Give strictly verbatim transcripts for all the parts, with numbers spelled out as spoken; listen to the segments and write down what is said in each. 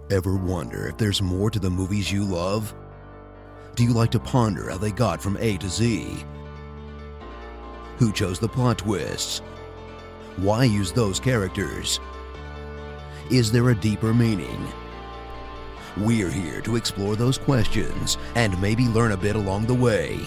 Ever wonder if there's more to the movies you love? Do you like to ponder how they got from A to Z? Who chose the plot twists? Why use those characters? Is there a deeper meaning? We're here to explore those questions and maybe learn a bit along the way.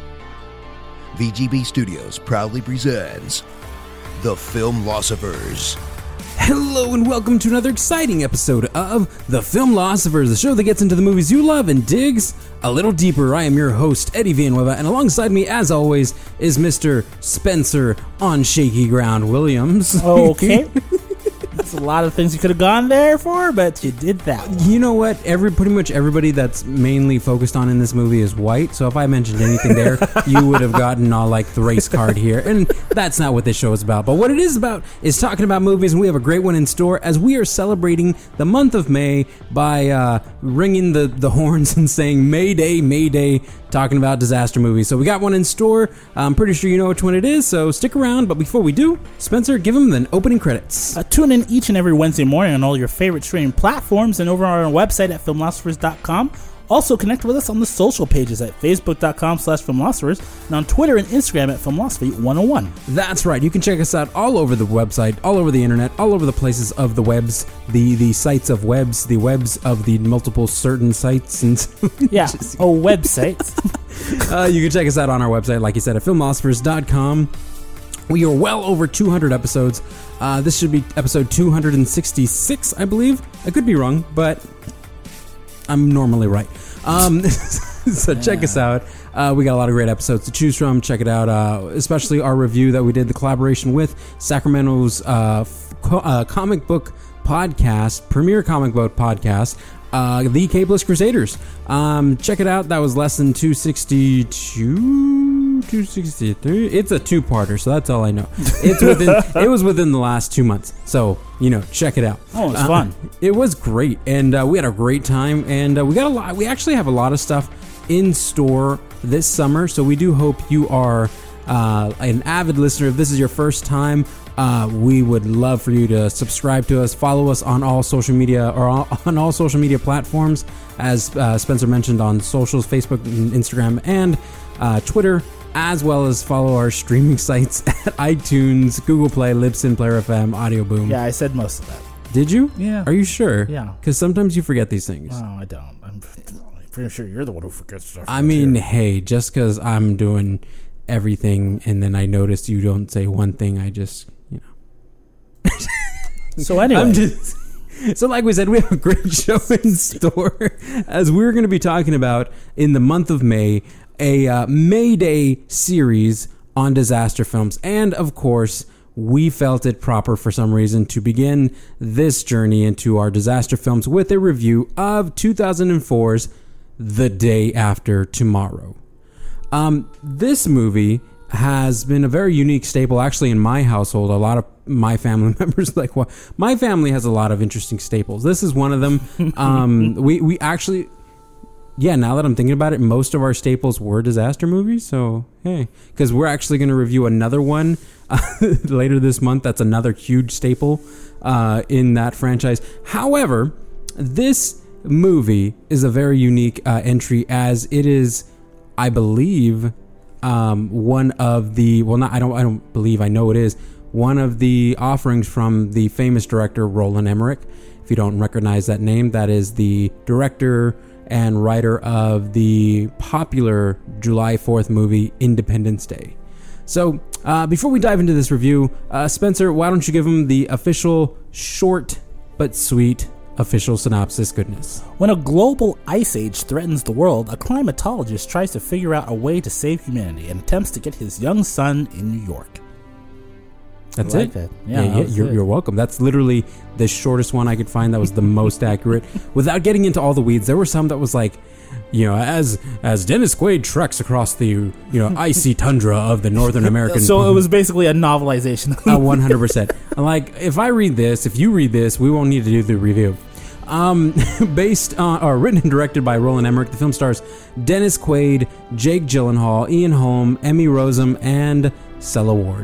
V G B Studios proudly presents The Filmlosophers. Hello and welcome to another exciting episode of The Filmlosophers, the show that gets into the movies you love and digs a little deeper. I am your host, Eddie Villanueva, and alongside me, as always, is Mister Spencer on Shaky Ground Williams. Okay. That's a lot of things you could have gone there for, but you did that one. You know what? Every pretty much everybody that's mainly focused on in this movie is white, so if I mentioned anything there, you would have gotten all like the race card here, and that's not what this show is about. But what it is about is talking about movies, and we have a great one in store as we are celebrating the month of May by uh, ringing the, the horns and saying Mayday, Mayday, talking about disaster movies. So we got one in store. I'm pretty sure you know which one it is, so stick around. But before we do, Spencer, give them the opening credits. Uh, tune in each and every Wednesday morning on all your favorite streaming platforms and over on our website at filmlosophers dot com. Also connect with us on the social pages at facebook dot com slash filmlosophers and on Twitter and Instagram at filmlosophy one oh one. That's right. You can check us out all over the website, all over the internet, all over the places of the webs, the, the sites of webs, the webs of the multiple certain sites. And yeah, oh, websites. uh, you can check us out on our website, like you said, at filmlosophers dot com. We are well over two hundred episodes. Uh, this should be episode two hundred sixty-six, I believe. I could be wrong, but I'm normally right. Um, so check us out. Uh, we got a lot of great episodes to choose from. Check it out, uh, especially our review that we did, the collaboration with Sacramento's uh, co- uh, comic book podcast, premier comic book podcast, uh, The Cableless Crusaders. Um, check it out. That was less than two sixty-two, two sixty-three. It's a two-parter, so that's all I know. It's within. It was within the last two months, so you know, check it out. Oh, it was uh, fun. It was great, and uh, we had a great time, and uh, we got a lot. We actually have a lot of stuff in store this summer, so we do hope you are uh, an avid listener. If this is your first time, uh, we would love for you to subscribe to us, follow us on all social media or all, on all social media platforms, as uh, Spencer mentioned, on socials, Facebook, and Instagram, and uh, Twitter, as well as follow our streaming sites at iTunes, Google Play, Libsyn, Player F M, Audio Boom. Yeah, I said most of that. Did you? Yeah. Are you sure? Yeah. Because sometimes you forget these things. No, I don't. I'm pretty sure you're the one who forgets stuff. I mean, here. Hey, just because I'm doing everything and then I notice you don't say one thing, I just, you know. So anyway. I'm just, so like we said, we have a great show in store as we're going to be talking about in the month of May, a uh, Mayday series on disaster films. And of course, we felt it proper for some reason to begin this journey into our disaster films with a review of two thousand four's The Day After Tomorrow. Um, this movie has been a very unique staple actually in my household. A lot of my family members like, well, my family has a lot of interesting staples. This is one of them. Um, we, we actually... Yeah, now that I'm thinking about it, most of our staples were disaster movies. So, hey, because we're actually going to review another one uh, later this month. That's another huge staple uh, in that franchise. However, this movie is a very unique uh, entry as it is, I believe, um, one of the, well, not, I don't, I don't believe, I know it is, one of the offerings from the famous director Roland Emmerich. If you don't recognize that name, that is the director and writer of the popular July fourth movie Independence Day. So uh, before we dive into this review, uh, Spencer, why don't you give them the official short but sweet official synopsis goodness. When a global ice age threatens the world, a climatologist tries to figure out a way to save humanity and attempts to get his young son in New York. That's I like it. That. Yeah, Yeah, yeah that you're, it. you're welcome. That's literally the shortest one I could find that was the most accurate. Without getting into all the weeds, there were some that was like, you know, as as Dennis Quaid treks across the, you know, icy tundra of the Northern American. So it was basically a novelization. uh, one hundred percent. Like, if I read this, if you read this, we won't need to do the review. Um, based on, or written and directed by Roland Emmerich, the film stars Dennis Quaid, Jake Gyllenhaal, Ian Holm, Emmy Rossum, and Sela Ward.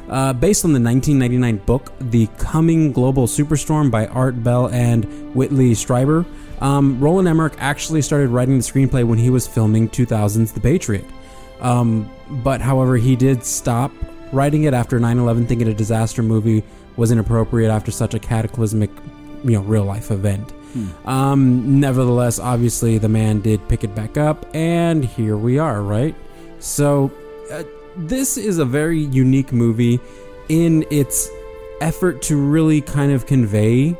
Uh, based on the nineteen ninety-nine book, The Coming Global Superstorm by Art Bell and Whitley Strieber, um, Roland Emmerich actually started writing the screenplay when he was filming two thousand's The Patriot. Um, but, however, he did stop writing it after nine eleven, thinking a disaster movie was inappropriate after such a cataclysmic, you know, real-life event. Hmm. Um, nevertheless, obviously, the man did pick it back up, and here we are, right? So, uh, this is a very unique movie in its effort to really kind of convey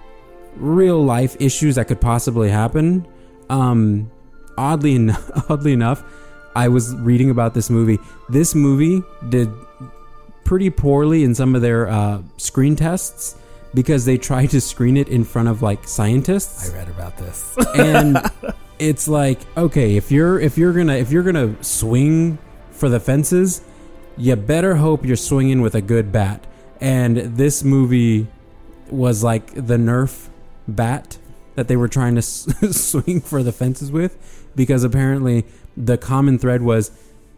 real-life issues that could possibly happen. Um, oddly, en- oddly enough, I was reading about this movie. This movie did pretty poorly in some of their uh, screen tests because they tried to screen it in front of like scientists. I read about this, and it's like, okay, if you're if you're gonna if you're gonna swing for the fences, you better hope you're swinging with a good bat. And this movie was like the Nerf bat that they were trying to s- swing for the fences with, because apparently the common thread was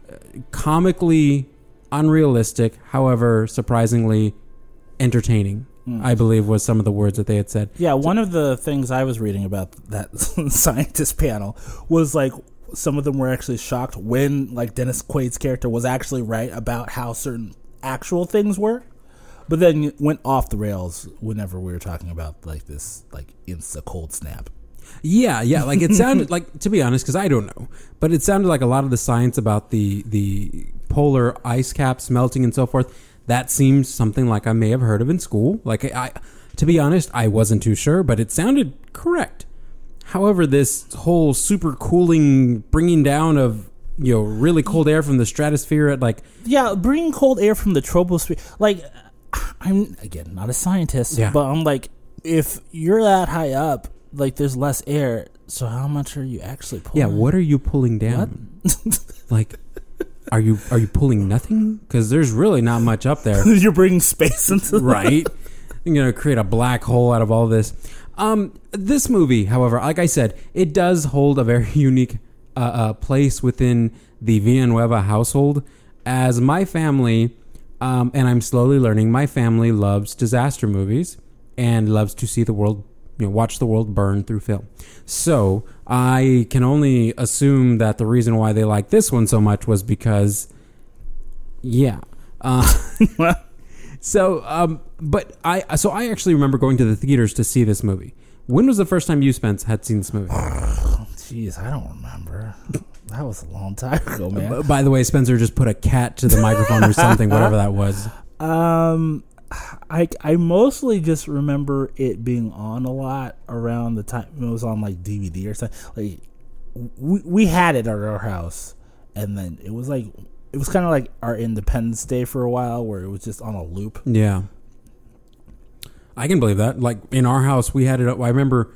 comically unrealistic, however surprisingly entertaining. Mm. I believe was some of the words that they had said. Yeah, one of the things I was reading about that scientist panel was like some of them were actually shocked when like Dennis Quaid's character was actually right about how certain actual things were, but then went off the rails whenever we were talking about like this like insta cold snap. Yeah, yeah, like it sounded like, to be honest, because I don't know, but it sounded like a lot of the science about the the polar ice caps melting and so forth, that seems something like I may have heard of in school. Like, I, to be honest, I wasn't too sure, but it sounded correct. However, this whole super cooling, bringing down of, you know, really cold air from the stratosphere at like... Yeah, bringing cold air from the troposphere. Like, I'm, again, not a scientist, yeah. but I'm like, if you're that high up, like, there's less air, so how much are you actually pulling? Yeah, what are you pulling down? Like... Are you are you pulling nothing? Because there's really not much up there. You're bringing space into right. You're gonna create a black hole out of all this. Um, this movie, however, like I said, it does hold a very unique uh, uh, place within the Villanueva household. As my family, um, and I'm slowly learning, my family loves disaster movies and loves to see the world, you know, watch the world burn through film. So I can only assume that the reason why they like this one so much was because, yeah. Uh, so, um, but I, so I actually remember going to the theaters to see this movie. When was the first time you, Spence, had seen this movie? Jeez, I don't remember. That was a long time ago, man. By the way, Spencer just put a cat to the microphone or something, whatever that was. Um, I, I mostly just remember it being on a lot around the time it was on like D V D or something. Like we we had it at our house, and then it was like it was kind of like our Independence Day for a while, where it was just on a loop. Yeah, I can believe that. Like in our house, we had it. I remember.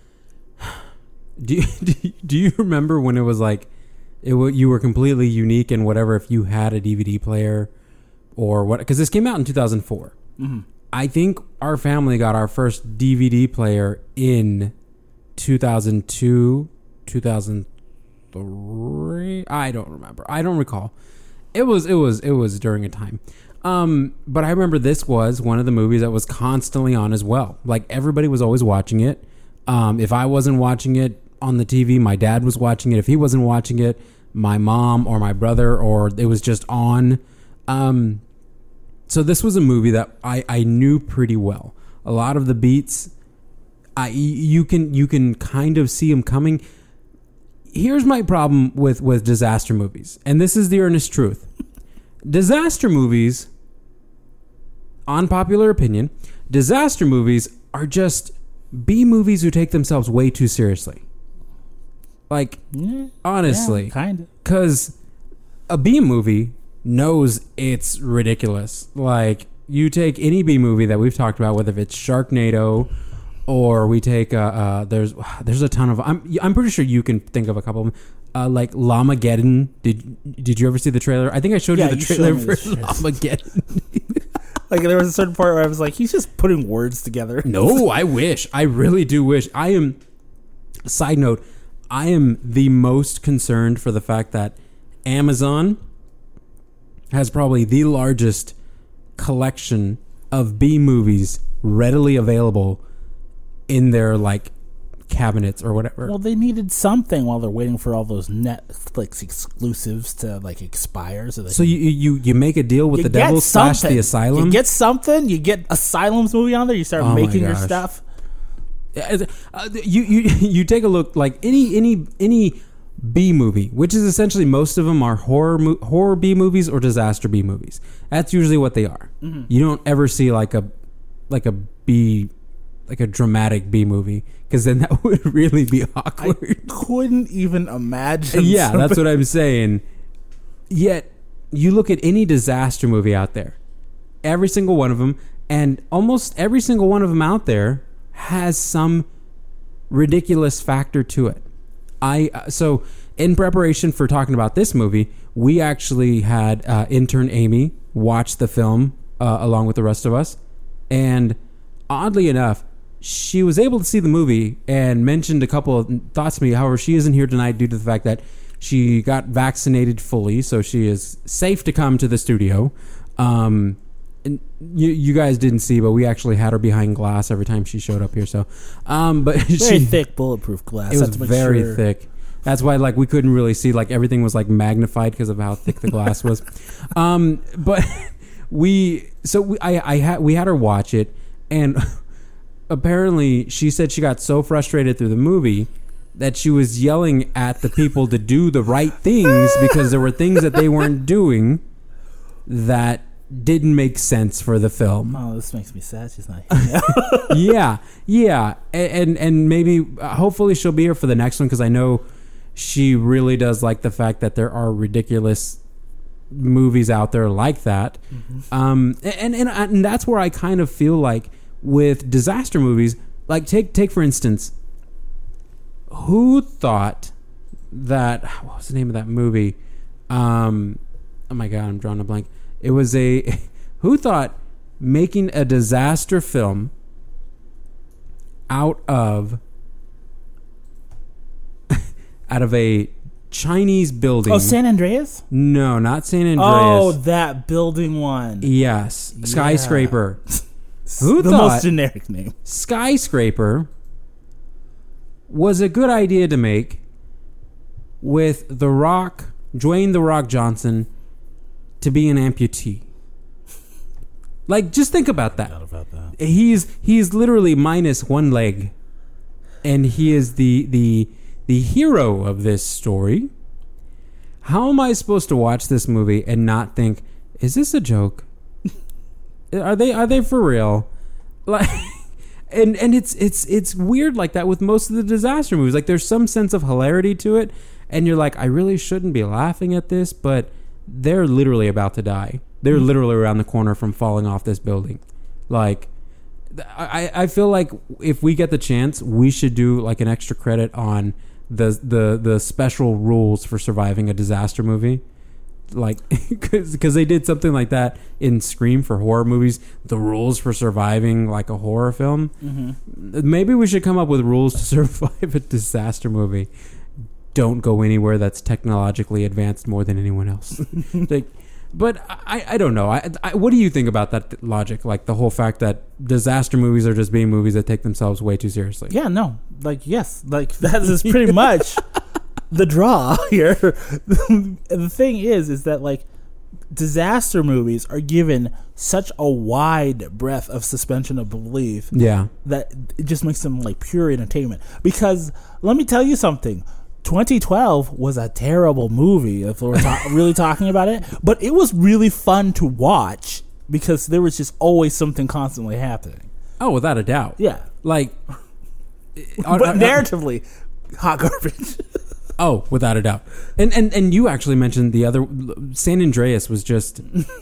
Do you, do you remember when it was like it? You were completely unique in whatever if you had a D V D player or what? Because this came out in two thousand four. Mm-hmm. I think our family got our first D V D player in two thousand two, two thousand three. I don't remember. I don't recall. It was it was it was during a time. Um, but I remember this was one of the movies that was constantly on as well. Like everybody was always watching it. Um, if I wasn't watching it on the T V, my dad was watching it. If he wasn't watching it, my mom or my brother, or it was just on. Um, So this was a movie that I, I knew pretty well. A lot of the beats, I you can you can kind of see them coming. Here's my problem with, with disaster movies, and this is the earnest truth. Disaster movies, unpopular opinion, disaster movies are just B movies who take themselves way too seriously. Like, yeah, honestly, yeah, kind of. Because a B movie knows it's ridiculous. Like, you take any B movie that we've talked about, whether it's Sharknado or we take uh, uh there's there's a ton of I'm I'm pretty sure you can think of a couple of them. Uh, like Llamageddon. Did did you ever see the trailer? I think I showed yeah, you the you trailer for Llamageddon. Like there was a certain part where I was like, he's just putting words together. No, I wish. I really do wish. I am. Side note, I am the most concerned for the fact that Amazon has probably the largest collection of B movies readily available in their like cabinets or whatever. Well, they needed something while they're waiting for all those Netflix exclusives to like expire. So, they so you you you make a deal with you the get devil slash something. the asylum. You get something. You get Asylum's movie on there. You start Oh my making your gosh. stuff. Uh, you you you take a look like any any any B movie, which is essentially most of them are horror mo- horror B movies or disaster B movies. That's usually what they are. Mm-hmm. You don't ever see like a like a B like a dramatic B movie, because then that would really be awkward. I couldn't even imagine. Yeah, something. that's what I'm saying. Yet you look at any disaster movie out there, every single one of them, and almost every single one of them out there has some ridiculous factor to it. I uh, so in preparation for talking about this movie, we actually had uh, intern Amy watch the film uh, along with the rest of us, and oddly enough, she was able to see the movie and mentioned a couple of thoughts to me. However, she isn't here tonight due to the fact that she got vaccinated fully, so she is safe to come to the studio. Um, and you, you guys didn't see, but we actually had her behind glass every time she showed up here. So, um, but very she, thick bulletproof glass. it was Have to make very sure. thick. That's why, like, we couldn't really see. Like, everything was like magnified because of how thick the glass was. Um, but we, so we, I, I had, we had her watch it, and apparently she said she got so frustrated through the movie that she was yelling at the people to do the right things because there were things that they weren't doing that didn't make sense for the film. Oh, this makes me sad. She's not here. yeah, yeah, and, and and maybe uh, hopefully she'll be here for the next one, because I know she really does like the fact that there are ridiculous movies out there like that. Mm-hmm. Um, and, and and that's where I kind of feel like with disaster movies, like take take for instance, who thought that what was the name of that movie? Um, oh my god, I'm drawing a blank. It was a who thought making a disaster film out of out of a Chinese building. Oh, San Andreas? No, not San Andreas. Oh, that building one. Yes, Yeah. Skyscraper. Who the thought most generic name? Skyscraper was a good idea to make with The Rock, Dwayne The Rock Johnson, to be an amputee? Like, just think about that. About that. He's he's literally minus one leg, and he is the the the hero of this story. How am I supposed to watch this movie and not think, is this a joke? Are they are they for real? Like, and and it's it's it's weird like that with most of the disaster movies. Like, there's some sense of hilarity to it, and you're like, I really shouldn't be laughing at this, but they're literally about to die. They're mm-hmm. literally around the corner from falling off this building. Like, I I feel like if we get the chance, we should do like an extra credit on the the the special rules for surviving a disaster movie. Like, because they did something like that in Scream for horror movies, the rules for surviving like a horror film. Mm-hmm. Maybe we should come up with rules to survive a disaster movie. Don't go anywhere that's technologically advanced more than anyone else. Like, but I, I don't know. I, I, what do you think about that logic? Like the whole fact that disaster movies are just being movies that take themselves way too seriously. Yeah, no. Like, yes. Like, that is pretty much the draw here. The thing is, is that, like, disaster movies are given such a wide breadth of suspension of belief. Yeah. That it just makes them, like, pure entertainment. Because, let me tell you something. twenty twelve was a terrible movie if we're ta- really talking about it, but it was really fun to watch because there was just always something constantly happening. Oh, without a doubt. Yeah. Like, but uh, uh, narratively, hot garbage. Oh, without a doubt. And and and you actually mentioned the other San Andreas was just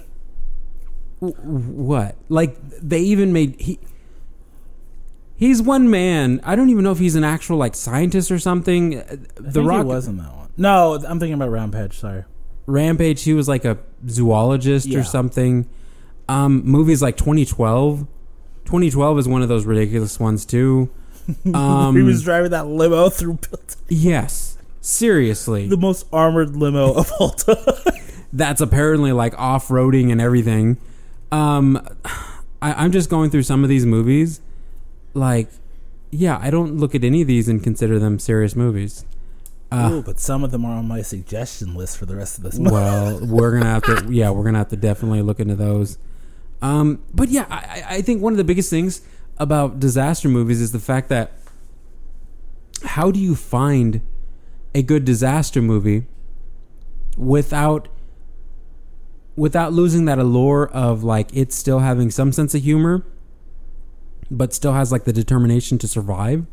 what? Like, they even made he He's one man. I don't even know if he's an actual like scientist or something. I the think Rock he wasn't that one. No, I'm thinking about Rampage. Sorry, Rampage. He was like a zoologist yeah. or something. Um, movies like twenty twelve. twenty twelve is one of those ridiculous ones too. Um, he was driving that limo through buildings. Yes, seriously, the most armored limo of all time. That's apparently like off-roading and everything. Um, I, I'm just going through some of these movies. Like, yeah, I don't look at any of these and consider them serious movies. Uh, Ooh, but some of them are on my suggestion list for the rest of this month. Well, we're gonna have to, yeah, we're gonna have to definitely look into those. Um, but yeah, I, I think one of the biggest things about disaster movies is the fact that how do you find a good disaster movie without without losing that allure of like it still having some sense of humor, but still has like the determination to survive?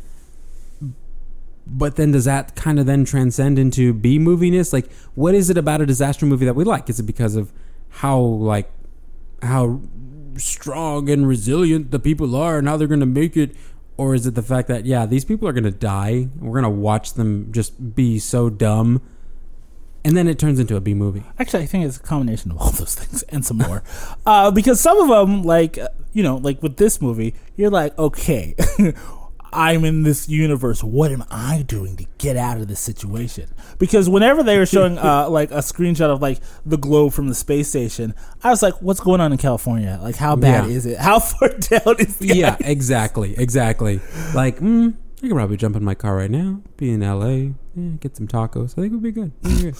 But then does that kind of then transcend into B-moviness? Like, what is it about a disaster movie that we like? Is it because of how like how strong and resilient the people are and how they're going to make it? Or is it the fact that, yeah, these people are going to die. We're going to watch them just be so dumb. And then it turns into a B-movie. Actually, I think it's a combination of all those things and some more. uh, because some of them, like, uh, you know, like with this movie, you're like, okay, I'm in this universe. What am I doing to get out of this situation? Because whenever they were showing uh, like a screenshot of like the globe from the space station, I was like, what's going on in California? Like, how bad Yeah. is it? How far down is the Yeah, ice? exactly, exactly. Like, mm, I could probably jump in my car right now, be in L A, yeah, get some tacos. I think it would be good. It'd be good.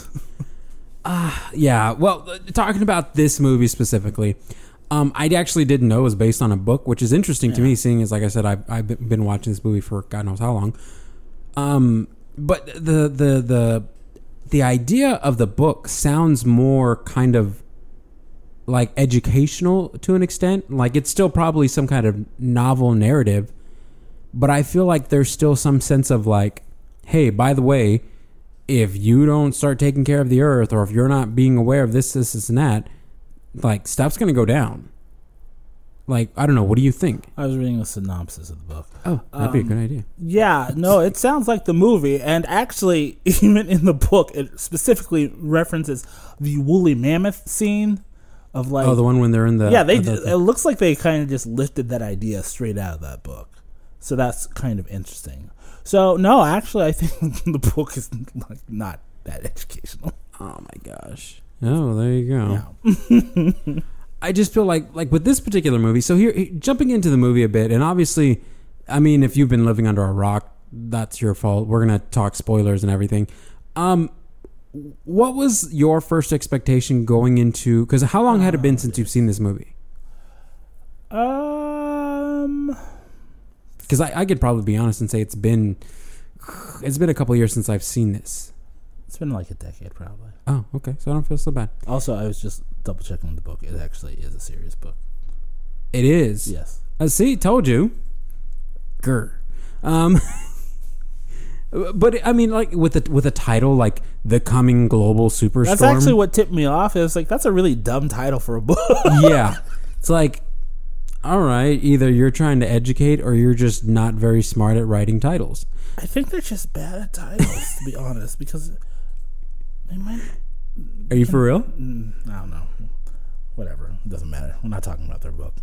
Ah, yeah. Well, uh, talking about this movie specifically, um, I actually didn't know it was based on a book, which is interesting to Yeah. me, seeing as, like I said, I've, I've been watching this movie for God knows how long. Um, but the the the the idea of the book sounds more kind of like educational to an extent. Like it's still probably some kind of novel narrative, but I feel like there's still some sense of like, hey, by the way, if you don't start taking care of the earth, or if you're not being aware of this, this, this, and that, like stuff's gonna go down. Like, I don't know. What do you think? I was reading a synopsis of the book. Oh, that'd be a Um, good idea. Yeah, no, it sounds like the movie, and actually, even in the book, it specifically references the woolly mammoth scene of like. Oh, the one when they're in the yeah, they. the- the- It looks like they kind of just lifted that idea straight out of that book, so that's kind of interesting. So no, actually, I think the book is like not that educational. oh my gosh. Oh, there you go. Yeah. I just feel like like with this particular movie. So here, he- jumping into the movie a bit, and obviously, I mean, if you've been living under a rock, that's your fault. We're gonna talk spoilers and everything. Um, what was your first expectation going into? Because how long had it been since you've seen this movie? Um. Because I, I could probably be honest and say it's been it's been a couple years since I've seen this. It's been like a decade, probably. Oh, okay. So I don't feel so bad. Also, I was just double checking the book. It actually is a serious book. It is. Yes. Uh, see, told you. Grr. Um, but I mean, like with a with a title like "The Coming Global Superstorm." That's actually what tipped me off. It was like, that's a really dumb title for a book. Yeah, it's like, all right, either you're trying to educate or you're just not very smart at writing titles. I think they're just bad at titles, to be honest, because they might. Are you for real? Mm, I don't know. Whatever. It doesn't matter. We're not talking about their book.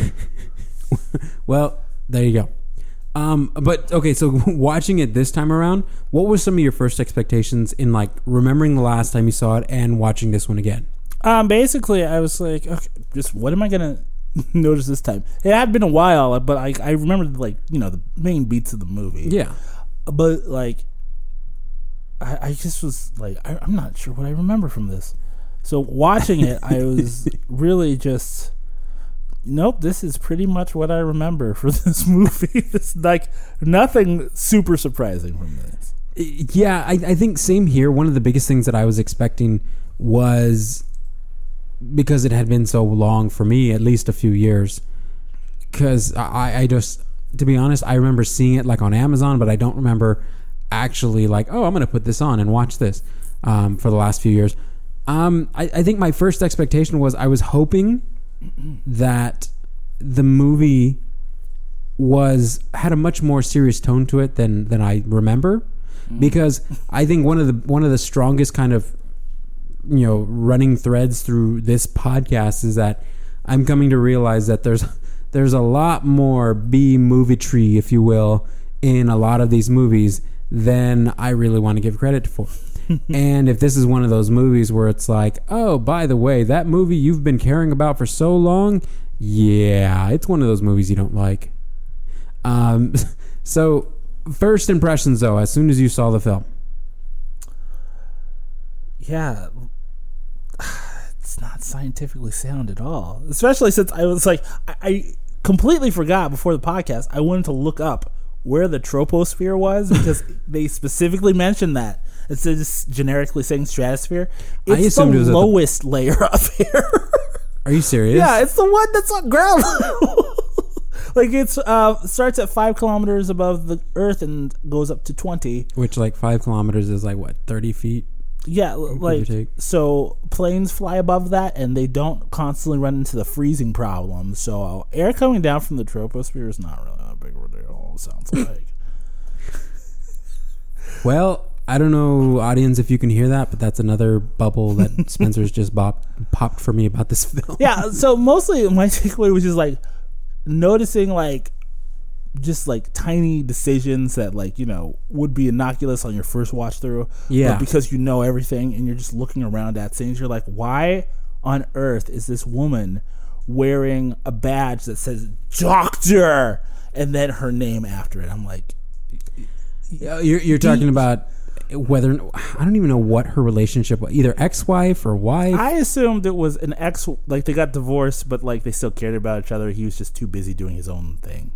Well, there you go. Um, but okay, so watching it this time around, what were some of your first expectations in like remembering the last time you saw it and watching this one again? Um, basically, I was like, okay, just what am I gonna notice this time? It had been a while, but I I remembered like you know the main beats of the movie. Yeah. But like, I, I just was like, I, I'm not sure what I remember from this. So watching it, I was really just, nope, this is pretty much what I remember for this movie. It's like nothing super surprising from this. Yeah, I, I think same here. One of the biggest things that I was expecting was, because it had been so long for me, at least a few years, because I, I just, to be honest, I remember seeing it like on Amazon, but I don't remember actually like, oh, I'm going to put this on and watch this um, for the last few years. Um, I, I think my first expectation was I was hoping that the movie was had a much more serious tone to it than than I remember, because I think one of the one of the strongest kind of you know running threads through this podcast is that I'm coming to realize that there's there's a lot more B movie tree, if you will, in a lot of these movies then I really want to give credit for. And if this is one of those movies where it's like, oh, by the way, that movie you've been caring about for so long, yeah, it's one of those movies you don't like. Um, so, first impressions, though, as soon as you saw the film. Yeah, it's not scientifically sound at all. Especially since I was like, I, I completely forgot before the podcast. I wanted to look up where the troposphere was because they specifically mentioned that instead of just generically saying stratosphere. It's the it was lowest the... layer up here. Are you serious? Yeah, it's the one that's on ground level. Like it's uh starts at five kilometers above the Earth and goes up to twenty. Which like five kilometers is like what, thirty feet? Yeah, like so planes fly above that and they don't constantly run into the freezing problem. So air coming down from the troposphere is not really a big deal. It sounds like. Well, I don't know, audience, if you can hear that, but that's another bubble that Spencer's just bop, popped for me about this film. Yeah, so mostly my takeaway was just like noticing like just like tiny decisions that like, you know, would be innocuous on your first watch through. Yeah. But because you know everything and you're just looking around at things, you're like, why on earth is this woman wearing a badge that says doctor and then her name after it? I'm like, you're, you're talking about whether, I don't even know what her relationship was, either ex-wife or wife. I assumed it was an ex, like they got divorced, but like they still cared about each other. He was just too busy doing his own thing.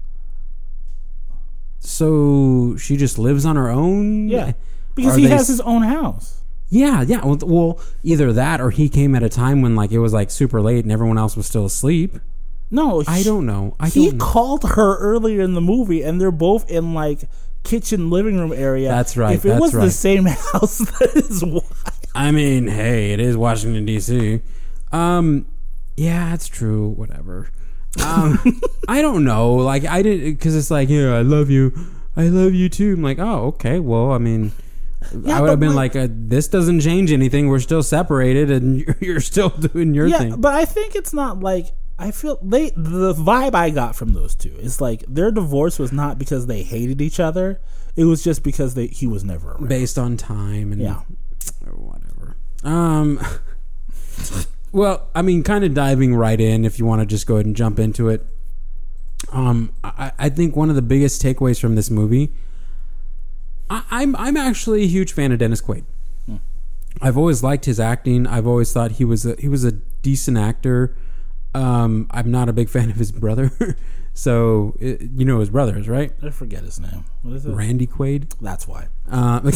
So she just lives on her own? Yeah, because Are he they has s- his own house. Yeah, yeah. Well, well, either that or he came at a time when like it was like super late and everyone else was still asleep. No, I don't know. I he don't know. called her earlier in the movie, and they're both in like kitchen living room area. That's right. If it that's was right. the same house, that is why. I mean, hey, it is Washington D C. Um, yeah, it's true. Whatever. Um, I don't know. Like I didn't because it's like, yeah, I love you, I love you too. I'm like, oh, okay. Well, I mean, Yeah, I would have but been like- like, uh, this doesn't change anything. We're still separated, and you're, you're still doing your Yeah, thing. but I think it's not like I feel they. The vibe I got from those two is like their divorce was not because they hated each other. It was just because they he was never around. Based on time and Yeah. or whatever. Um. Well, I mean, kind of diving right in, if you want to just go ahead and jump into it. Um, I, I think one of the biggest takeaways from this movie, I, I'm I'm actually a huge fan of Dennis Quaid. Hmm. I've always liked his acting. I've always thought he was a, he was a decent actor. Um, I'm not a big fan of his brother, so it, you know his brothers, right? I forget his name. What is it? Randy Quaid. That's why. Uh,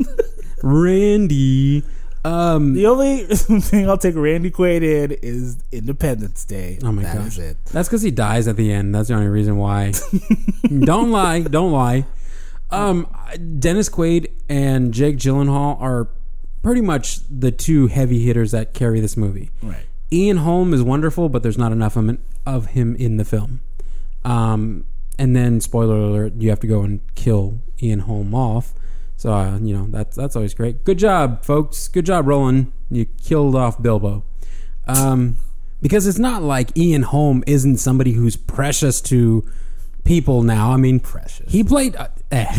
Randy. Um, The only thing I'll take Randy Quaid in is Independence Day. Oh my That gosh. is it. That's because he dies at the end. That's the only reason why. Don't lie. Don't lie. Um, Dennis Quaid and Jake Gyllenhaal are pretty much the two heavy hitters that carry this movie. Right. Ian Holm is wonderful, but there's not enough of him, of him in the film. Um, and then, spoiler alert, you have to go and kill Ian Holm off. So, uh, you know, that's that's always great. Good job, folks. Good job, Roland. You killed off Bilbo. Um, because it's not like Ian Holm isn't somebody who's precious to people now. I mean, Precious. he played... Uh, uh,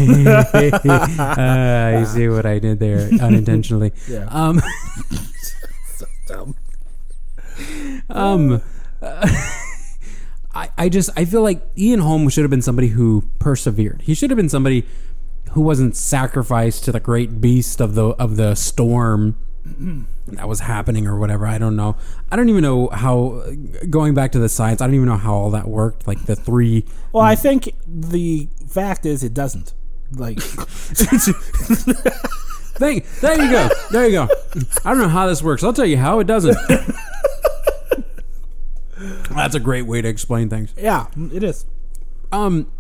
you see what I did there unintentionally. Yeah. Um, So dumb. um, uh, I, I just, I feel like Ian Holm should have been somebody who persevered. He should have been somebody who wasn't sacrificed to the great beast of the of the storm that was happening or whatever. I don't know. I don't even know how, going back to the science, I don't even know how all that worked. Like the three... Well, I think the fact is it doesn't. Like, Thank, there you go. There you go. I don't know how this works. I'll tell you how it doesn't. That's a great way to explain things. yeah, it is. Um...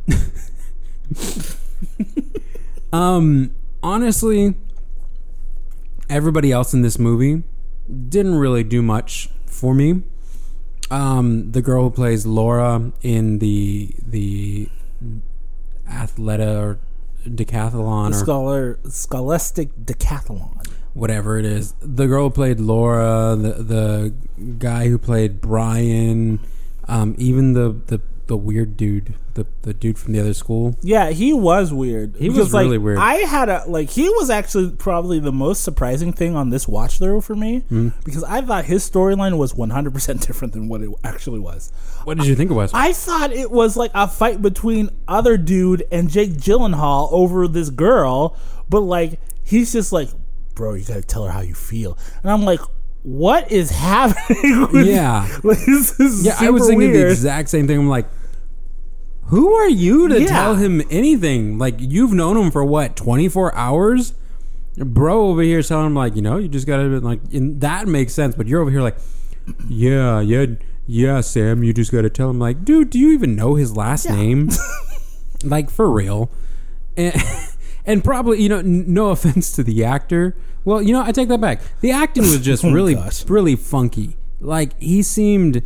Um, honestly, everybody else in this movie didn't really do much for me. Um, the girl who plays Laura in the the athleta or decathlon The or scholar, scholastic decathlon. whatever it is, the girl who played Laura, the the guy who played Brian, um, even the the the weird dude, the the dude from the other school. Yeah, he was weird. He Because, was really like, weird. I had a like he was actually probably the most surprising thing on this watch through for me Hmm. because I thought his storyline was one hundred percent different than what it actually was. What did you think it was? I thought it was like a fight between other dude and Jake Gyllenhaal over this girl, but like he's just like, bro, you gotta tell her how you feel, and I'm like, what is happening? With, Yeah. like, this is Yeah, I was super thinking weird. the exact same thing. I'm like, who are you to Yeah. tell him anything? Like, you've known him for what, twenty-four hours? Bro over here telling him, like, you know, you just gotta, like, and that makes sense. But you're over here like, yeah, yeah, yeah, Sam, you just gotta tell him, like, dude, do you even know his last name? Like, for real. And, and probably, you know, n- no offense to the actor. Well, you know, I take that back. The acting was just Oh my really, gosh. really funky. Like, he seemed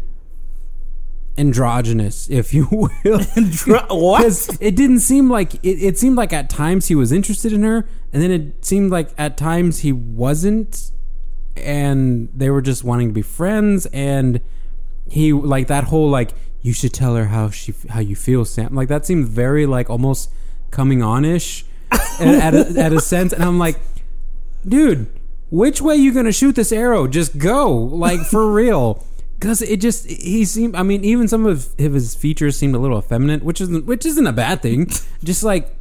androgynous, if you will. Andro- what? 'Cause it didn't seem like it, it seemed like at times he was interested in her, and then it seemed like at times he wasn't, and they were just wanting to be friends. And he like that whole like, you should tell her how she how you feel, Sam. Like that seemed very like almost coming on ish at, at, a, at a sense. And I'm like, dude, which way you gonna shoot this arrow? Just go, like, for real. Because it just, he seemed, I mean, even some of his features seemed a little effeminate, which isn't which isn't a bad thing. Just like,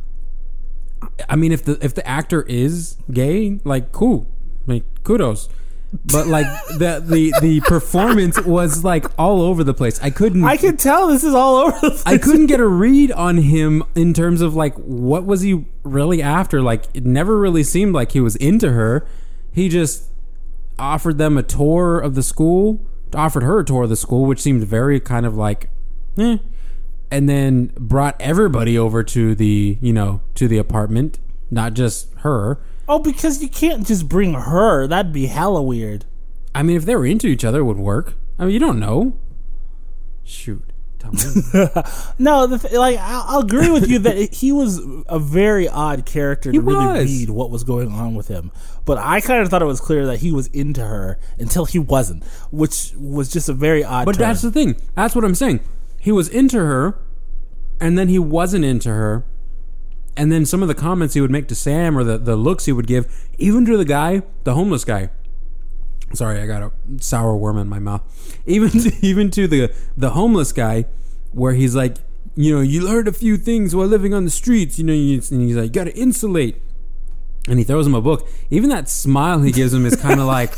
I mean, if the if the actor is gay, like, cool, like, kudos. But like the the the performance was like all over the place. I couldn't. I could tell this is all over the place. I couldn't get a read on him in terms of like what was he really after. Like it never really seemed like he was into her. He just offered them a tour of the school, offered her a tour of the school, which seemed very kind of like, eh. And then brought everybody over to the you know to the apartment, not just her. Oh, because you can't just bring her. That'd be hella weird. I mean, if they were into each other, it would work. I mean, you don't know. Shoot. Tell me. No, the th- like I'll, I'll agree with you that it, he was a very odd character He to really was. read what was going on with him. But I kind of thought it was clear that he was into her until he wasn't, which was just a very odd. But turn. that's the thing. That's what I'm saying. He was into her, and then he wasn't into her. And then some of the comments he would make to Sam or the, the looks he would give, even to the guy, the homeless guy. Sorry, I got a sour worm in my mouth. Even to, even to the the homeless guy, where he's like, you know, you learned a few things while living on the streets. You know, you, and he's like, you got to insulate. And he throws him a book. Even that smile he gives him is kind of like,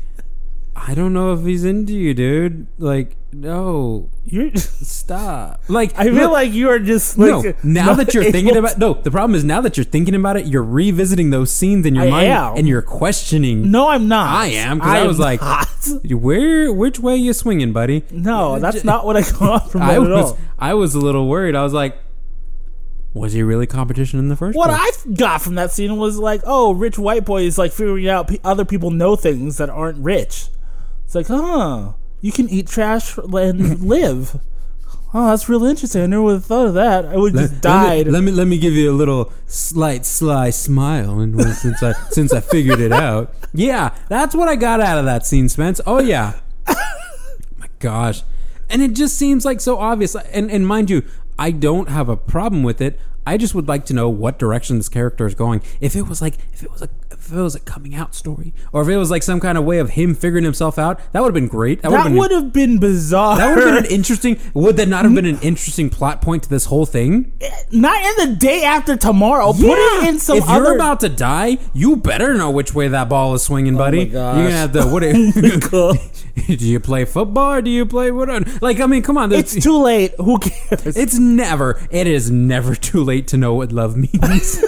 I don't know if he's into you, dude. Like, no, You're, stop. Like, I feel look, like you are just like, no, now not that you're able thinking to- about no, the problem is now that you're thinking about it, you're revisiting those scenes in your I mind am. and you're questioning. No, I'm not. I am because I, am was like, not. where, which way you swinging, buddy? No, that's not what I got from that I at was, all. I was a little worried. I was like, was he really competition in the first What place? I got from that scene was like, oh, rich white boy is like figuring out pe- other people know things that aren't rich. It's like, huh, you can eat trash and live. Oh, that's real interesting. I never would have thought of that. I would have just died. Let me, let me let me give you a little slight sly smile, and well, since I since I figured it out, yeah, that's what I got out of that scene, Spence. Oh yeah, my gosh, and it just seems like so obvious. And and mind you, I don't have a problem with it. I just would like to know what direction this character is going. If it was like if it was a if it was a coming out story, or if it was like some kind of way of him figuring himself out, that would have been great. that would've been, would have been bizarre. that would have been an interesting. Would that not have been an interesting plot point to this whole thing? Not in the day after tomorrow. Put it in some if other. you're about to die, you better know which way that ball is swinging, buddy. my gosh. You're gonna have to. What? Do you play football? Or do you play what? Like, I mean, come on. there's- It's too late. Who cares? It's never. It is never too late to know what love means.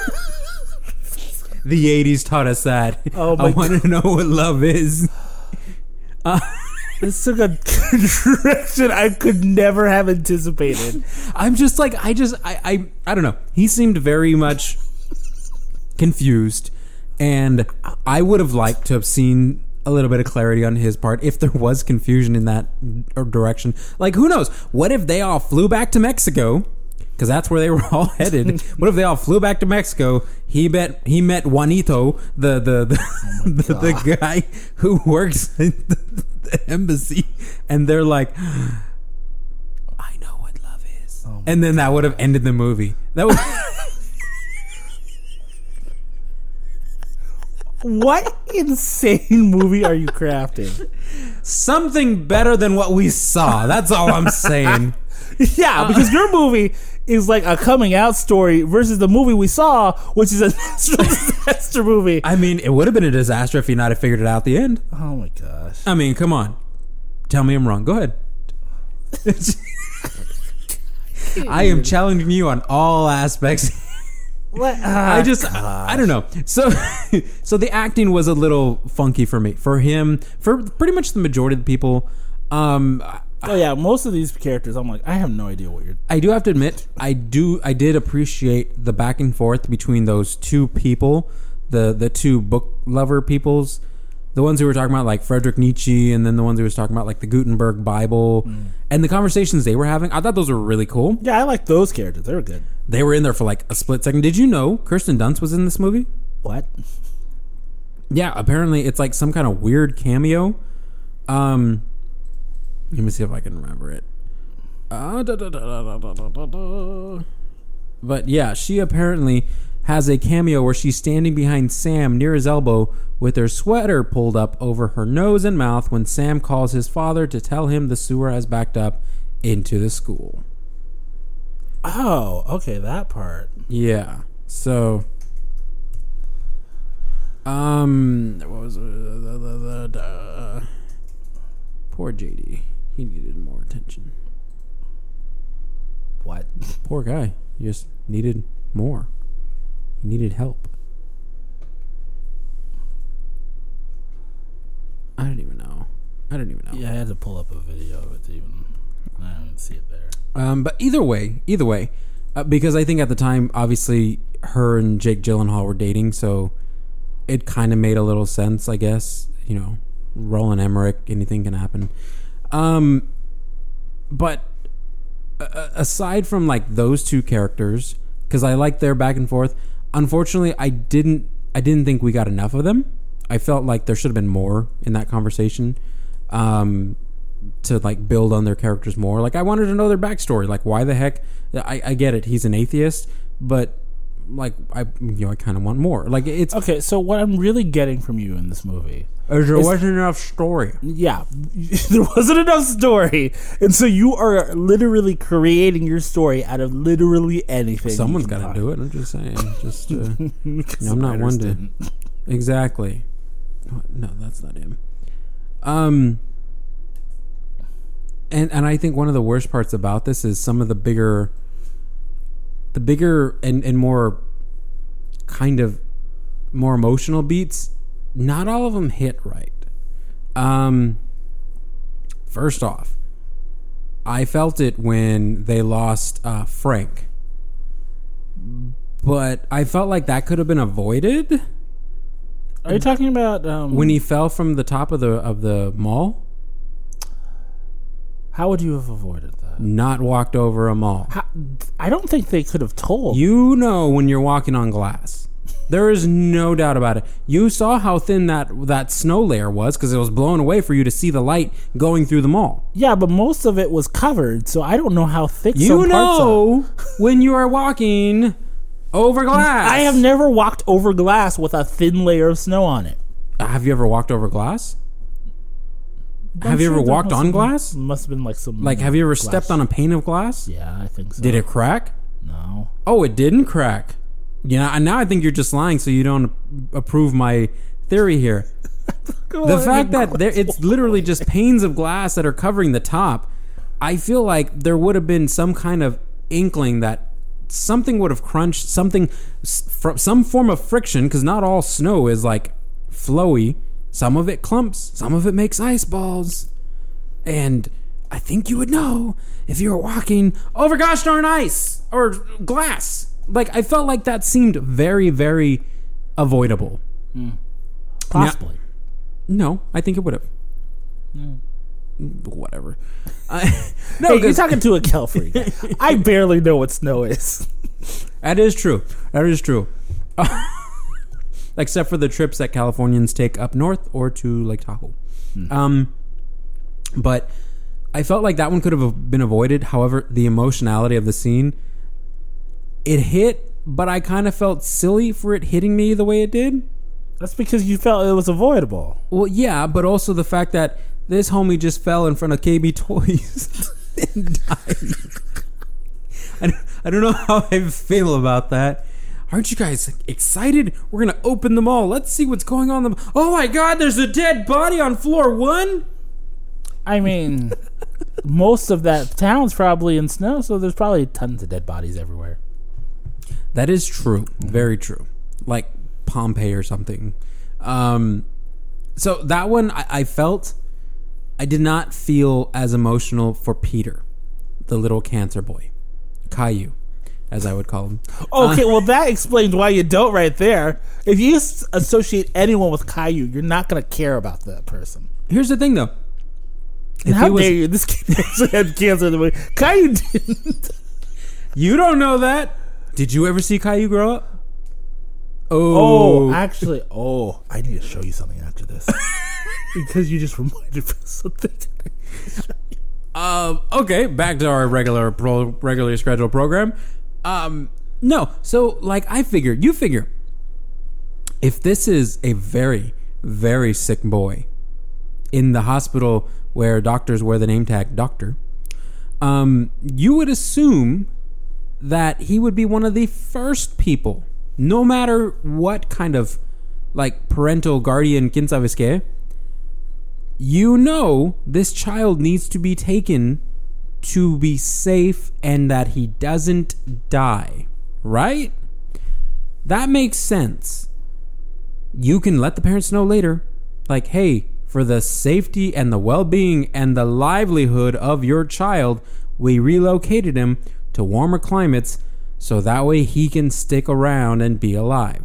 The eighties taught us that. Oh my I want to know what love is. This took a direction I could never have anticipated. I'm just like I just I I, I don't know. He seemed very much confused, and I would have liked to have seen a little bit of clarity on his part if there was confusion in that direction. Like, who knows? What if they all flew back to Mexico? Because that's where they were all headed. What if they all flew back to Mexico? He met he met Juanito, the the the, Oh the, the guy who works in the, the embassy, and they're like, I know what Oh and then that would have ended the movie. That was What insane movie are you crafting? something better than what we saw. That's all I'm saying. Yeah, because your movie is like a coming out story versus the movie we saw, which is a natural disaster movie. I mean, it would have been a disaster if you not have figured it out at the end. Oh my gosh. I mean, come on. Tell me I'm wrong. Go ahead. I am challenging you on all aspects. What? I just, I, I don't know. So, so the acting was a little funky for me. For him, for pretty much the majority of the people. Um, Oh yeah, most of these characters, I'm like, I have no idea what you're. I do have to admit, I do, I did appreciate the back and forth between those two people, the the two book lover peoples, the ones who were talking about like Friedrich Nietzsche, and then the ones who was talking about like the Gutenberg Bible, mm. and the conversations they were having. I thought those were really cool. Yeah, I like those characters. They were good. They were in there for like a split second. Did you know Kirsten Dunst was in this movie? What? Yeah, apparently it's like some kind of weird cameo. Um. Let me see if I can remember it. Uh, da, da, da, da, da, da, da, da. But yeah, she apparently has a cameo where she's standing behind Sam near his elbow with her sweater pulled up over her nose and mouth when Sam calls his father to tell him the sewer has backed up into the school. Oh, okay, that part. Yeah. So, um, what was it? Uh, poor J D. He needed more attention. What? Poor guy. He just needed more. He needed help. I don't even know. I don't even know. Yeah, I had to pull up a video of it to even. I don't even see it there. Um, but either way, either way, uh, because I think at the time, obviously, her and Jake Gyllenhaal were dating, so it kind of made a little sense, I guess. You know, Roland Emmerich, anything can happen. Um, but uh, aside from like those two characters, because I like their back and forth, unfortunately, I didn't. I didn't think we got enough of them. I felt like there should have been more in that conversation, um, to like build on their characters more. Like I wanted to know their backstory. Like why the heck? I, I get it. He's an atheist, but like I, you know, I kind of want more. Like it's okay. So what I'm really getting from you in this movie. There wasn't enough story. Yeah, there wasn't enough story, and so you are literally creating your story out of literally anything. Someone's got to do it. I'm just saying. Just uh, I'm not one to exactly. No, that's not him. Um, and and I think one of the worst parts about this is some of the bigger, the bigger and and more kind of more emotional beats. Not all of them hit right. Um, first off, I felt it when they lost uh, Frank, but I felt like that could have been avoided. Are you talking about um, when he fell from the top of the of the mall? How would you have avoided that? Not walked over a mall. How, I don't think they could have told. You know when you're walking on glass. There is no doubt about it. You saw how thin that that snow layer was because it was blown away for you to see the light going through the mall. Yeah, but most of it was covered, so I don't know how thick you some parts know are. When you are walking over glass. I have never walked over glass with a thin layer of snow on it. Have you ever walked over glass? I'm have you sure ever there walked must on have been- glass? Must have been like some. Like, have you ever glass. stepped on a pane of glass? Yeah, I think so. Did it crack? No. Oh, it didn't crack. Yeah, and now I think you're just lying, so you don't approve my theory here. The fact that there, it's literally just panes of glass that are covering the top, I feel like there would have been some kind of inkling that something would have crunched, something, some form of friction, because not all snow is like flowy. Some of it clumps, some of it makes ice balls. And I think you would know if you were walking over gosh darn ice or glass. Like, I felt like that seemed very, very avoidable. Mm. Possibly. Now, no, I think it would have. Mm. Whatever. I, no, hey, you're talking to a Kel freak. I barely know what snow is. That is true. That is true. Except for the trips that Californians take up north or to Lake Tahoe. Mm. Um, but I felt like that one could have been avoided. However, the emotionality of the scene, it hit, but I kind of felt silly for it hitting me the way it did. That's because you felt it was avoidable. Well, yeah, but also the fact that this homie just fell in front of K B Toys and died. I, I don't know how I feel about that. Aren't you guys excited? We're going to open them all. Let's see what's going on. Oh my God, there's a dead body on floor one? I mean, most of that town's probably in snow, so there's probably tons of dead bodies everywhere. That is true. Very true. Like Pompeii or something. Um, so that one, I, I felt, I did not feel as emotional for Peter, the little cancer boy. Caillou, as I would call him. Okay, uh, well, that explains why you don't right there. If you s- associate anyone with Caillou, you're not going to care about that person. Here's the thing, though. And how dare you? This kid actually had cancer in the movie. Caillou didn't. You don't know that. Did you ever see Caillou grow up? Oh, oh actually, oh, I need to show you something after this. Because you just reminded me of something. Uh, okay, back to our regular, pro, regularly scheduled program. Um, no, so, like, I figure, you figure, if this is a very, very sick boy in the hospital where doctors wear the name tag doctor, um, you would assume that he would be one of the first people, no matter what kind of, like, parental guardian, quién sabes qué, you know this child needs to be taken to be safe and that he doesn't die, right? That makes sense. You can let the parents know later, like, hey, for the safety and the well-being and the livelihood of your child, we relocated him to warmer climates so that way he can stick around and be alive.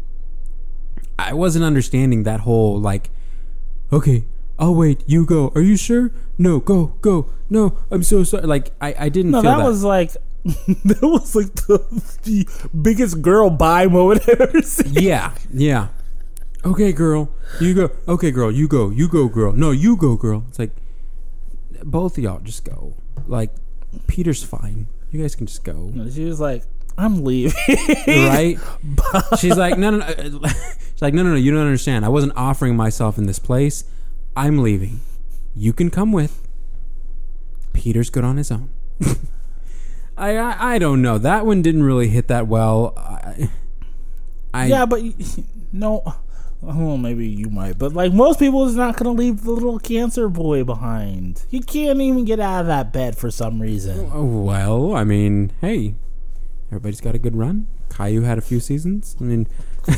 I wasn't understanding that whole, like, okay, I'll wait, you go. Are you sure? No, go, go. No, I'm so sorry. Like, I, I didn't no, feel that. that was like, that was like the, the biggest girl bye moment I've ever seen. Yeah, yeah. Okay, girl, you go. Okay, girl, you go. You go, girl. No, you go, girl. It's like, both of y'all just go. Like, Peter's fine. You guys can just go. She was like, I'm leaving. Right? She's like, no, no, no. She's like, no, no, no. You don't understand. I wasn't offering myself in this place. I'm leaving. You can come with. Peter's good on his own. I, I I don't know. That one didn't really hit that well. I, I yeah, but no. Oh, maybe you might, but like most people is not going to leave the little cancer boy behind. He can't even get out of that bed for some reason. Well, I mean, hey, everybody's got a good run. Caillou had a few seasons. I mean,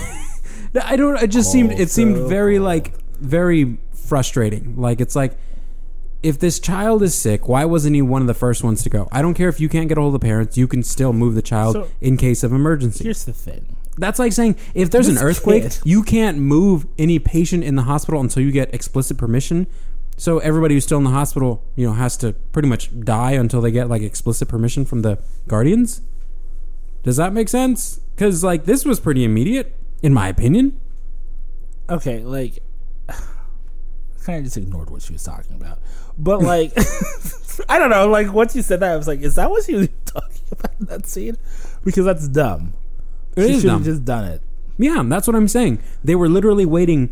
I don't. It just seemed. It seemed very like very frustrating. Like it's like, if this child is sick, why wasn't he one of the first ones to go? I don't care if you can't get a hold of the parents. You can still move the child So, in case of emergency. Here's the thing. That's like saying if there's This an earthquake, kid. you can't move any patient in the hospital until you get explicit permission. So everybody who's still in the hospital, you know, has to pretty much die until they get like explicit permission from the guardians. Does that make sense? Because like this was pretty immediate, in my opinion. Okay, like I kind of just ignored what she was talking about, but like I don't know. Like once you said that, I was like, is that what she was talking about in that scene? Because that's dumb. It she is should have dumb. just done it. Yeah, that's what I'm saying. They were literally waiting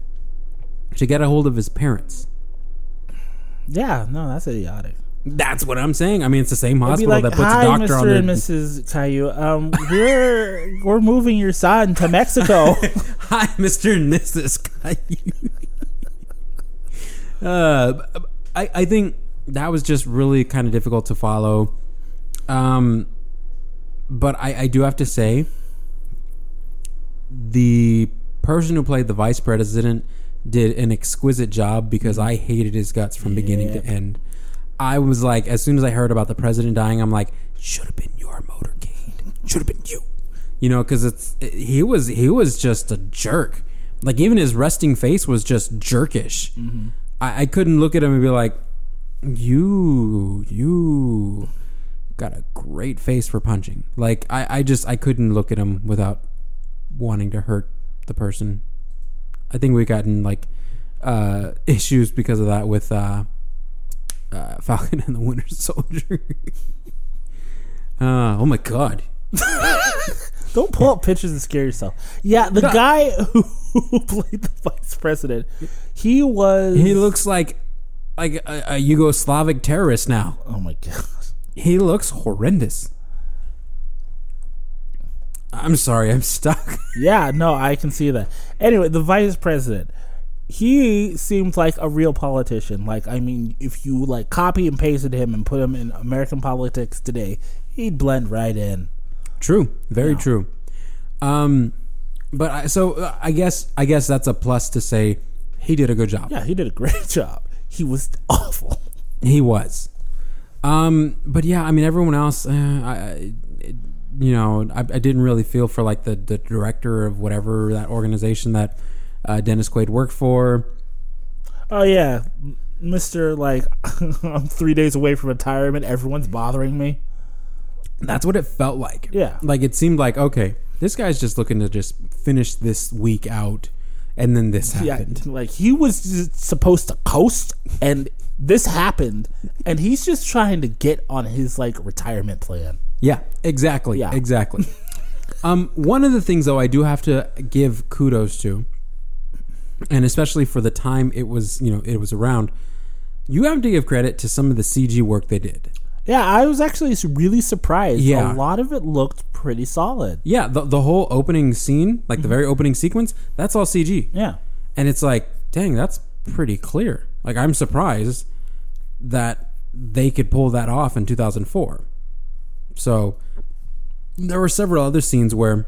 to get a hold of his parents. Yeah, no, that's idiotic. That's what I'm saying. I mean, it's the same It'd be hospital like, that puts hi, a doctor Mister on their... and Missus Caillou. Um, we're we're moving your son to Mexico. Hi, Mister and Missus Caillou. uh, I I think that was just really kind of difficult to follow. Um, but I, I do have to say, the person who played the vice president did an exquisite job because I hated his guts from beginning Yep. to end. I was like, as soon as I heard about the president dying, I'm like, should have been your motorcade. Should have been you. You know, because it's it, he was he was just a jerk. Like even his resting face was just jerkish. Mm-hmm. I, I couldn't look at him and be like, you you got a great face for punching. Like I, I just I couldn't look at him without wanting to hurt the person. I think we got in like uh, issues because of that with uh, uh, Falcon and the Winter Soldier. uh, oh my god! Don't pull up pictures and scare yourself. Yeah, the guy who, who played the vice president, he was. He looks like like a, a Yugoslavic terrorist now. Oh my god! He looks horrendous. I'm sorry, I'm stuck. Yeah, no, I can see that. Anyway, the vice president, he seems like a real politician. Like, I mean, if you like copy and pasted him and put him in American politics today, he'd blend right in. True, very Yeah. true. Um, but I, so uh, I guess I guess that's a plus to say he did a good job. Yeah, he did a great job. He was awful. He was. Um, but yeah, I mean, everyone else, uh, I, it, you know, I, I didn't really feel for like the, the director of whatever that organization that uh, Dennis Quaid worked for. Oh yeah, Mister Like, I'm three days away from retirement. Everyone's bothering me. That's what it felt like. Yeah. Like it seemed like, okay, this guy's just looking to just finish this week out, and then this happened. Yeah, like he was just supposed to coast, and this happened, and he's just trying to get on his like retirement plan. Yeah, exactly. Yeah. Exactly. um, one of the things though I do have to give kudos to, and especially for the time it was, you know, it was around, you have to give credit to some of the C G work they did. Yeah, I was actually really surprised. Yeah. A lot of it looked pretty solid. Yeah, the the whole opening scene, like the very opening sequence, that's all C G. Yeah. And it's like, dang, that's pretty clear. Like, I'm surprised that they could pull that off in two thousand four. So, there were several other scenes where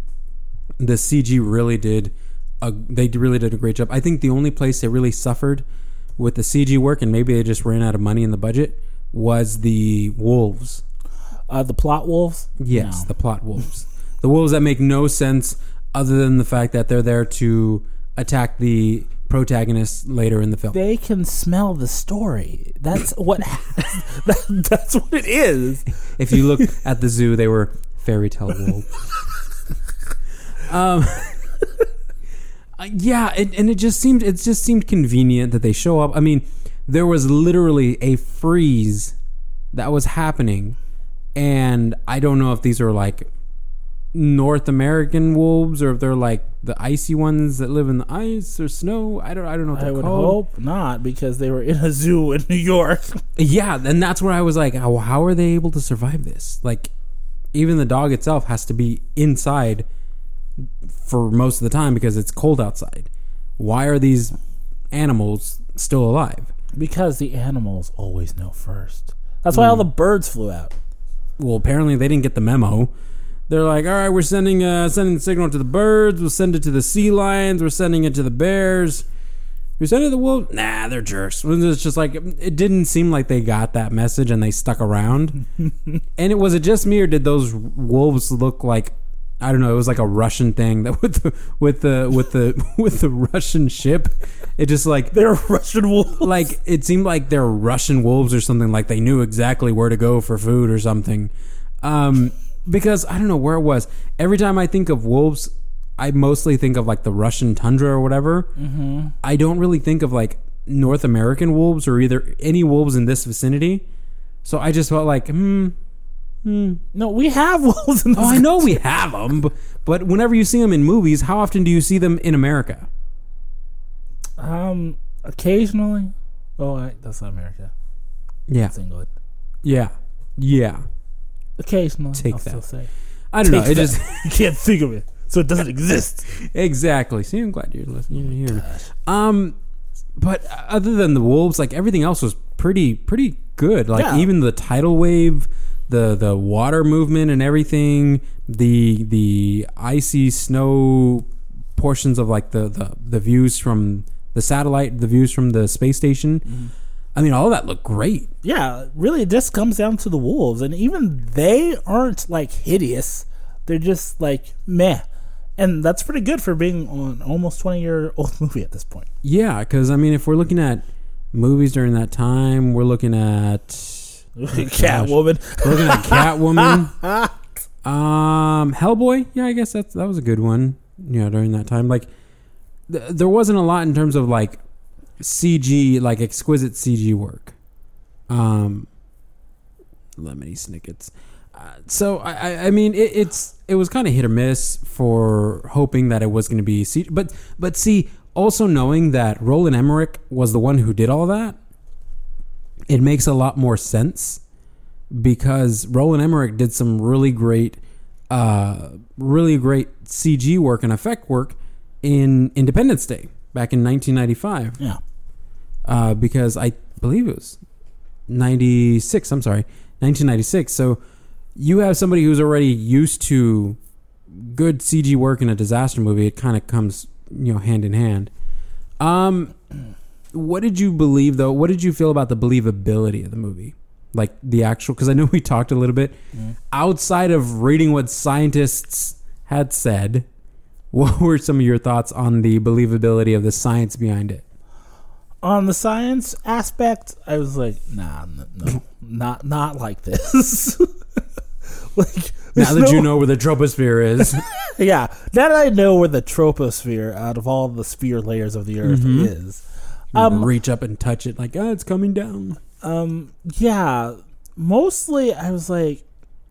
the C G really did, a, they really did a great job. I think the only place they really suffered with the C G work, and maybe they just ran out of money in the budget, was the wolves. Uh, the plot wolves? Yes, No. the plot wolves. The wolves that make no sense other than the fact that they're there to attack the protagonist later in the film. They can smell the story. That's what that, that's what it is. If you look at the zoo, they were fairy tale wolves. um, uh, yeah, it, and it just seemed it just seemed convenient that they show up. I mean, there was literally a freeze that was happening, and I don't know if these are like North American wolves or if they're like the icy ones that live in the ice or snow. I don't I don't know what I they're would called. hope not, because they were in a zoo in New York. Yeah, and that's where I was like, how, how are they able to survive this? Like, even the dog itself has to be inside for most of the time because it's cold outside. Why are these animals still alive? Because the animals always know first. That's why all the birds flew out. Well, apparently they didn't get the memo. They're like, all right, we're sending uh, sending the signal to the birds. We'll send it to the sea lions. We're sending it to the bears. We send it to the wolves. Nah, they're jerks. It's just like, it didn't seem like they got that message and they stuck around. And it was it just me, or did those wolves look like, I don't know, it was like a Russian thing that with the with the with the with the Russian ship. It just like They're Russian wolves. like it seemed like they're Russian wolves or something, like they knew exactly where to go for food or something. Um, because I don't know where it was. Every time I think of wolves, I mostly think of like the Russian tundra or whatever. Mm-hmm. I don't really think of like North American wolves or either any wolves in this vicinity. So I just felt like, hmm. Hmm. No, we have wolves in this Oh, I know we have them, but, but whenever you see them in movies, how often do you see them in America? Um, occasionally. Oh, I, that's not America. Yeah, That's England. yeah, yeah. Occasionally. Take I'll that. still say. I don't know. Take It that. just You can't think of it, so it doesn't exist. exactly. See, I'm glad you're listening. You're here. Um, but other than the wolves, like everything else was pretty, pretty good. Like Yeah. even the tidal wave, the the water movement, and everything. The the icy snow portions of like the the, the views from the satellite, the views from the space station. Mm-hmm. I mean, all of that looked great. Yeah, really, it just comes down to the wolves, and even they aren't like hideous. They're just like meh, and that's pretty good for being an almost twenty year old movie at this point. Yeah, because I mean, if we're looking at movies during that time, we're looking at Catwoman. We're looking at Catwoman. um, Hellboy. Yeah, I guess that's that was a good one. You know, during that time, like th- there wasn't a lot in terms of like C G, like exquisite C G work. Um, Lemony Snicket's. Uh, so I, I, I mean, it, it's it was kind of hit or miss for hoping that it was going to be, C- but but see, also knowing that Roland Emmerich was the one who did all that, it makes a lot more sense because Roland Emmerich did some really great, uh, really great C G work and effect work in Independence Day back in nineteen ninety-five. Yeah, uh, because I believe it was ninety-six. I'm sorry, nineteen ninety-six. So you have somebody who's already used to good C G work in a disaster movie. It kind of comes, you know, hand in hand. Um, what did you believe though? What did you feel about the believability of the movie? Like the actual, because I know we talked a little bit mm. outside of reading what scientists had said. What were some of your thoughts on the believability of the science behind it? On the science aspect, I was like, nah, no, no not not like this. Like, now that no, you know where the troposphere is. Yeah, now that I know where the troposphere, out of all the sphere layers of the Earth, mm-hmm. is, um, reach up and touch it, like, oh, it's coming down. Um, yeah, mostly I was like,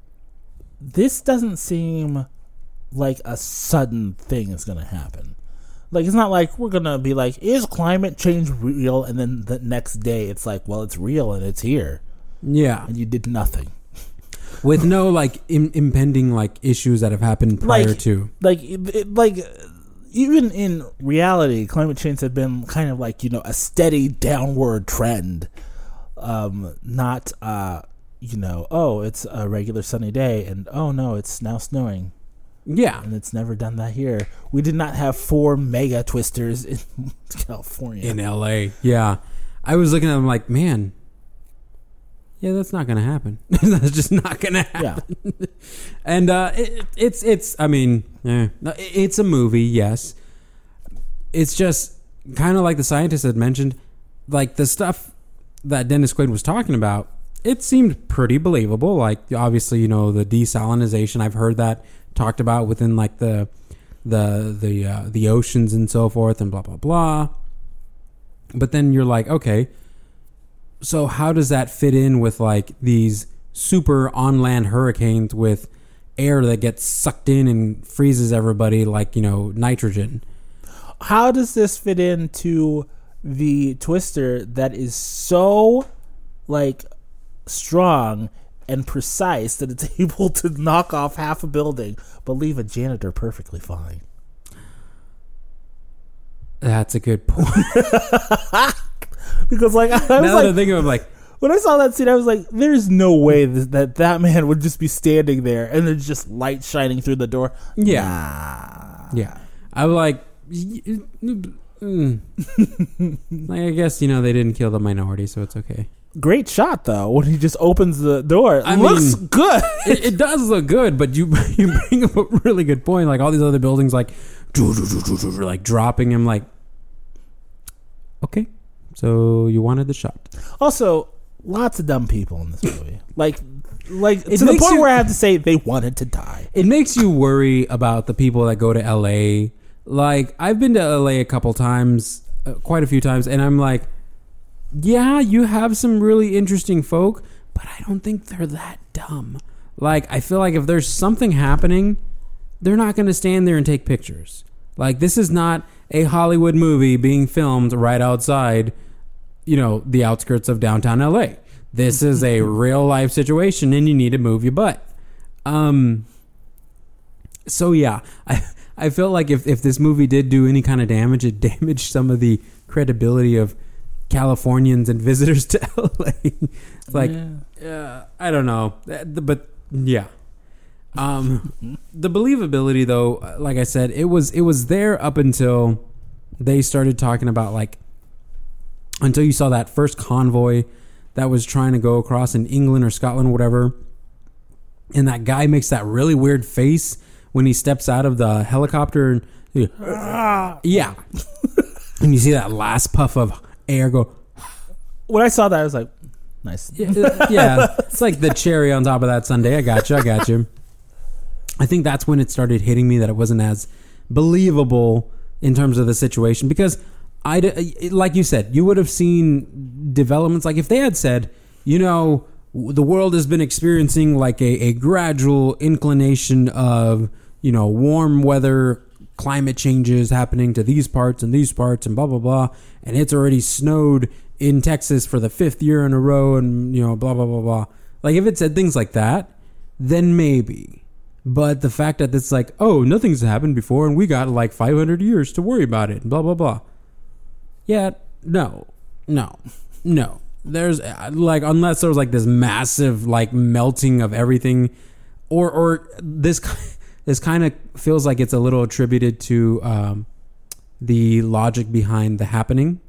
this doesn't seem like a sudden thing is going to happen. Like, it's not like we're going to be like, is climate change real? And then the next day it's like, well, it's real and it's here. Yeah. And you did nothing. With no, like, Im- impending, like, issues that have happened prior like, to. Like, it, like, even in reality, climate change had been kind of like, you know, a steady downward trend. Um, not, uh, you know, oh, it's a regular sunny day and, oh, no, it's now snowing. Yeah. And it's never done that here. We did not have four mega twisters in California. In L A. Yeah. I was looking at them like, man, yeah, that's not going to happen. That's just not going to happen. Yeah. And uh, it, it's, it's, I mean, eh, it's a movie, yes. It's just kind of like the scientist had mentioned, like the stuff that Dennis Quaid was talking about, it seemed pretty believable. Like, obviously, you know, the desalinization, I've heard that talked about within like the the the uh, the oceans and so forth and blah blah blah. But then you're like, okay, so how does that fit in with like these super on land hurricanes with air that gets sucked in and freezes everybody like, you know, nitrogen? How does this fit into the twister that is so like strong and precise that it's able to knock off half a building but leave a janitor perfectly fine? That's a good point. Because like I was now like, that I think of it, like when I saw that scene, I was like, "There's no way that that, that man would just be standing there and there's just light shining through the door." Yeah, nah. yeah. I was like, mm. like, I guess you know they didn't kill the minority, so it's okay. Great shot though when he just opens the door. I looks mean, good. it, it does look good, but you you bring up a really good point. Like all these other buildings, like like dropping him. Like, okay, so you wanted the shot. Also, lots of dumb people in this movie. Like, like it to the point you, where I have to say they wanted to die. It makes you worry about the people that go to L A. Like I've been to L A a couple times, uh, quite a few times, and I'm like, yeah, you have some really interesting folk, but I don't think they're that dumb. Like, I feel like if there's something happening, they're not going to stand there and take pictures. Like, this is not a Hollywood movie being filmed right outside, you know, the outskirts of downtown L A. This is a real life situation, and you need to move your butt. Um. So, yeah, I, I felt like if, if this movie did do any kind of damage, it damaged some of the credibility of Californians and visitors to L A. It's like, yeah. uh, I don't know, but yeah. Um, the believability, though, like I said, it was it was there up until they started talking about like until you saw that first convoy that was trying to go across in England or Scotland, or whatever, and that guy makes that really weird face when he steps out of the helicopter. And, yeah, and you see that last puff of air go. When I saw that, I was like, nice. Yeah, yeah, it's like the cherry on top of that sundae. I got you. I got you. I think that's when it started hitting me that it wasn't as believable in terms of the situation, because I, like you said, you would have seen developments. Like if they had said, you know, the world has been experiencing like a, a gradual inclination of, you know, warm weather, climate changes happening to these parts and these parts and blah, blah, blah. And it's already snowed in Texas for the fifth year in a row and, you know, blah, blah, blah, blah. Like, if it said things like that, then maybe. But the fact that it's like, oh, nothing's happened before and we got like five hundred years to worry about it and blah, blah, blah. Yeah, no, no, no. There's like, unless there was like this massive like melting of everything, or or this this kind of feels like it's a little attributed to um, the logic behind The Happening.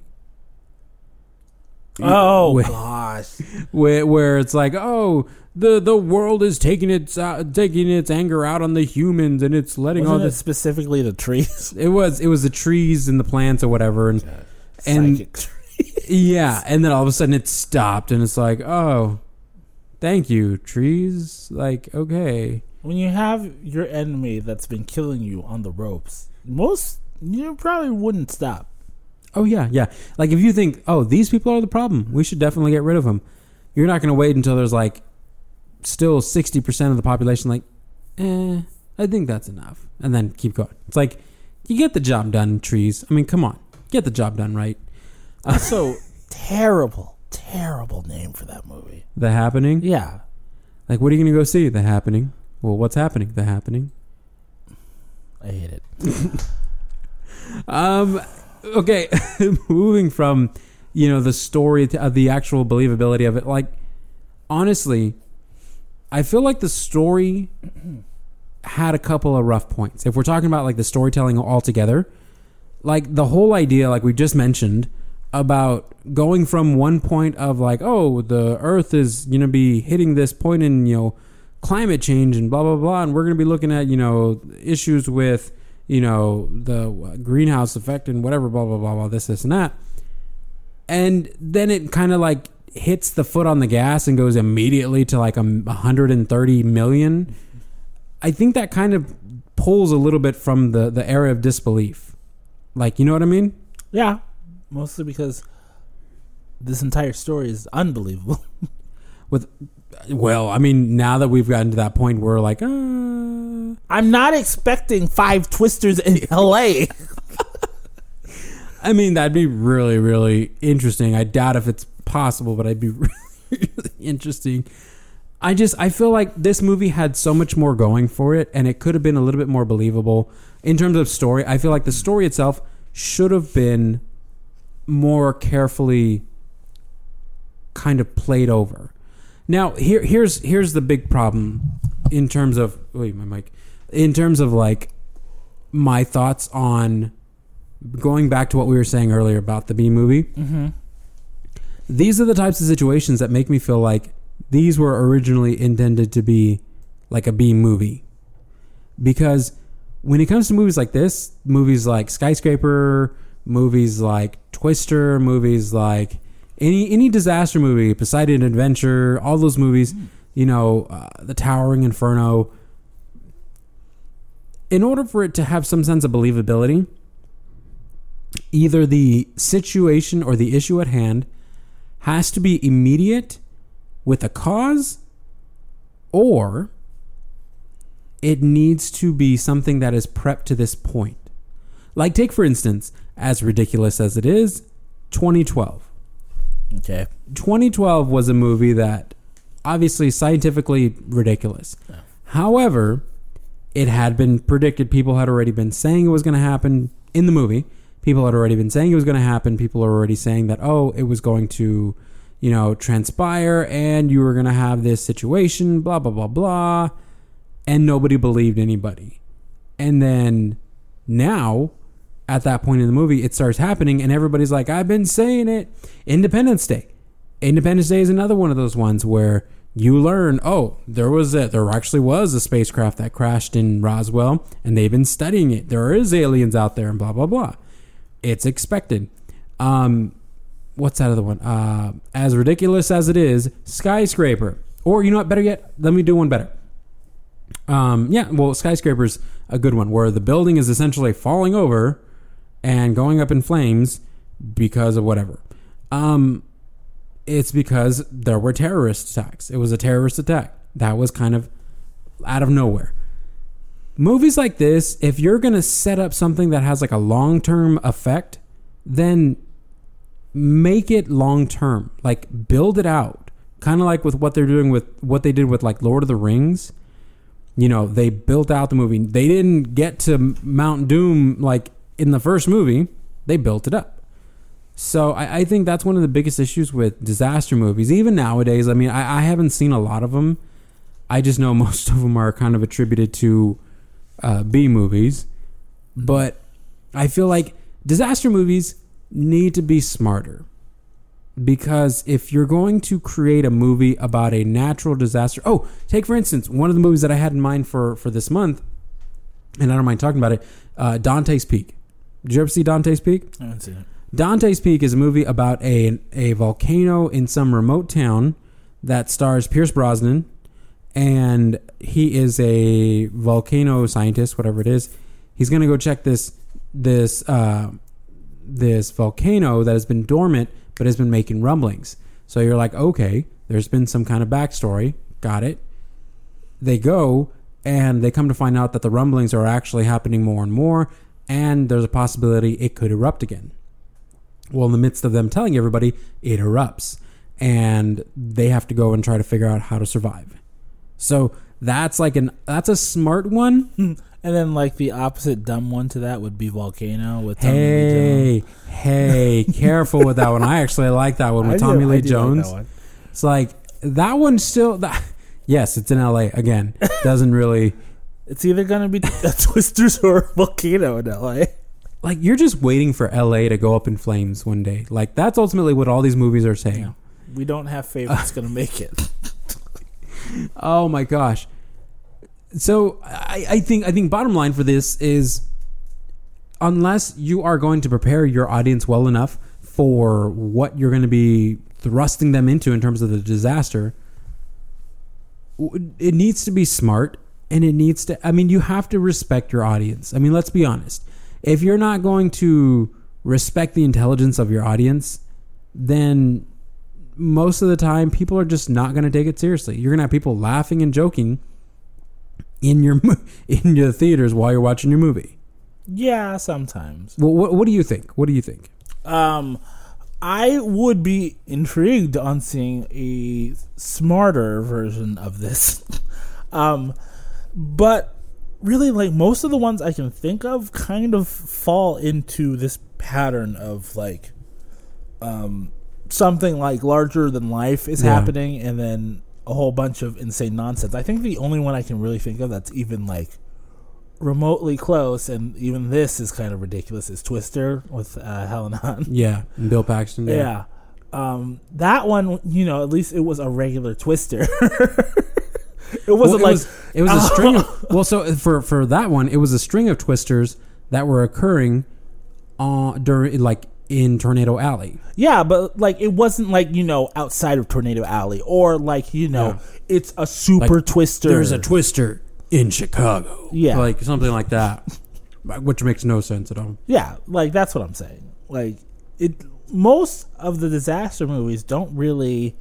Oh where, gosh, where, where it's like, oh, the the world is taking its uh, taking its anger out on the humans, and it's letting Wasn't all it this. specifically the trees? It was it was the trees and the plants or whatever, and Yeah. and. Psychic trees. Yeah, and then all of a sudden it stopped, and it's like, oh, thank you, trees. Like, okay. When you have your enemy that's been killing you on the ropes, most you probably wouldn't stop. Oh, yeah, yeah. Like, if you think, oh, these people are the problem, we should definitely get rid of them. You're not going to wait until there's, like, still sixty percent of the population, like, eh, I think that's enough. And then keep going. It's like, you get the job done, trees. I mean, come on. Get the job done, right? Also, terrible, terrible name for that movie. The Happening? Yeah. Like, what are you going to go see? The Happening. Well, what's happening? The Happening. I hate it. um, okay, moving from, you know, the story to uh, the actual believability of it. Like, honestly, I feel like the story had a couple of rough points. If we're talking about like the storytelling altogether, like the whole idea, like we just mentioned, about going from one point of like, oh, the Earth is going to be hitting this point in, you know, climate change and blah, blah, blah. And we're going to be looking at, you know, issues with, you know, the greenhouse effect and whatever, blah, blah, blah, blah, this, this, and that. And then it kind of like hits the foot on the gas and goes immediately to like a one hundred thirty million. I think that kind of pulls a little bit from the, the area of disbelief. Like, you know what I mean? Yeah. Mostly because this entire story is unbelievable. With, well, I mean, now that we've gotten to that point, we're like, uh... I'm not expecting five twisters in L A. I mean, that'd be really, really interesting. I doubt if it's possible, but I'd be really, really interesting. I just, I feel like this movie had so much more going for it, and it could have been a little bit more believable. In terms of story, I feel like the story itself should have been more carefully kind of played over. Now, here, here's here's the big problem in terms of wait, my mic. In terms of like my thoughts on going back to what we were saying earlier about the B movie. Mm-hmm. These are the types of situations that make me feel like these were originally intended to be like a B movie, because when it comes to movies like this, movies like Skyscraper, movies like Twister, movies like any any disaster movie, Poseidon Adventure, all those movies, mm. you know, uh, The Towering Inferno, in order for it to have some sense of believability, either the situation or the issue at hand has to be immediate with a cause, or it needs to be something that is prepped to this point. Like, take, for instance, as ridiculous as it is, twenty twelve. Okay. twenty twelve was a movie that obviously scientifically ridiculous. Yeah. However, it had been predicted. People had already been saying it was going to happen in the movie. People had already been saying it was going to happen. People are already saying that, oh, it was going to, you know, transpire and you were going to have this situation, blah, blah, blah, blah. And nobody believed anybody. And then now, at that point in the movie, it starts happening and everybody's like, I've been saying it. Independence Day. Independence Day is another one of those ones where you learn, oh, there was a, there actually was a spacecraft that crashed in Roswell and they've been studying it. There is aliens out there and blah, blah, blah. It's expected. Um, what's that other one? Uh, as ridiculous as it is, Skyscraper. Or, you know what, better yet, let me do one better. Um, yeah, well, Skyscraper's a good one where the building is essentially falling over and going up in flames because of whatever. Um, it's because there were terrorist attacks. It was a terrorist attack. That was kind of out of nowhere. Movies like this, if you're going to set up something that has like a long-term effect, then make it long-term. Like, build it out. Kind of like with what they're doing with what they did with like Lord of the Rings. You know, they built out the movie. They didn't get to Mount Doom like in the first movie. They built it up. So I, I think that's one of the biggest issues with disaster movies. Even nowadays, I mean, I, I haven't seen a lot of them. I just know most of them are kind of attributed to uh, B movies. But I feel like disaster movies need to be smarter. Because if you're going to create a movie about a natural disaster... Oh, take for instance, one of the movies that I had in mind for, for this month, and I don't mind talking about it, uh, Dante's Peak. Did you ever see Dante's Peak? I haven't seen it. Dante's Peak is a movie about a, a volcano in some remote town that stars Pierce Brosnan, and he is a volcano scientist, whatever it is. He's going to go check this this uh, this volcano that has been dormant but has been making rumblings. So you're like, okay, there's been some kind of backstory. Got it. They go, and they come to find out that the rumblings are actually happening more and more, and there's a possibility it could erupt again. Well, in the midst of them telling everybody, it erupts, and they have to go and try to figure out how to survive. So that's like an that's a smart one. And then, like, the opposite dumb one to that would be Volcano with Tommy hey, Lee Jones. Hey, careful with that one. I actually like that one with I Tommy do, Lee I do Jones. like that one. It's like, that one still... That, yes, it's in L A again. Doesn't really... It's either going to be Twisters or Volcano in L A. Like, you're just waiting for L A to go up in flames one day. Like, that's ultimately what all these movies are saying. Yeah. We don't have favorites going to make it. Oh, my gosh. So I, I think I think bottom line for this is, unless you are going to prepare your audience well enough for what you're going to be thrusting them into in terms of the disaster, it needs to be smart, and it needs to, I mean, you have to respect your audience. I mean, let's be honest. If you're not going to respect the intelligence of your audience, then most of the time people are just not going to take it seriously. You're going to have people laughing and joking in your in your theaters while you're watching your movie. Yeah, sometimes. Well, what what do you think? What do you think? Um, I would be intrigued on seeing a smarter version of this. um, but really, like, most of the ones I can think of kind of fall into this pattern of like, um, something like larger than life is Yeah. happening, and then a whole bunch of insane nonsense. I think the only one I can really think of that's even like remotely close, and even this is kind of ridiculous, is Twister with uh, Helen Hunt. Yeah, and Bill Paxton. Yeah. Yeah. Um, that one, you know, at least it was a regular Twister. It wasn't Well, it like was, it was a string of, well, so for for that one, it was a string of twisters that were occurring uh, during like in Tornado Alley. yeah, but like it wasn't like, you know, outside of Tornado Alley, or like, you know, Yeah. it's a super Like, twister. There's a twister in Chicago. Yeah. Like something like that, which makes no sense at all. Yeah, like that's what I'm saying. Like it, most of the disaster movies don't really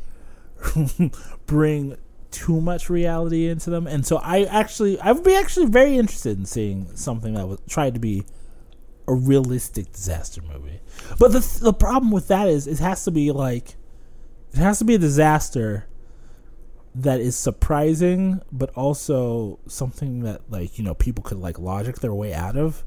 bring too much reality into them, and so I actually, I would be actually very interested in seeing something that was tried to be a realistic disaster movie. But the the problem with that is it has to be like, it has to be a disaster that is surprising, but also something that, like, you know, people could like logic their way out of.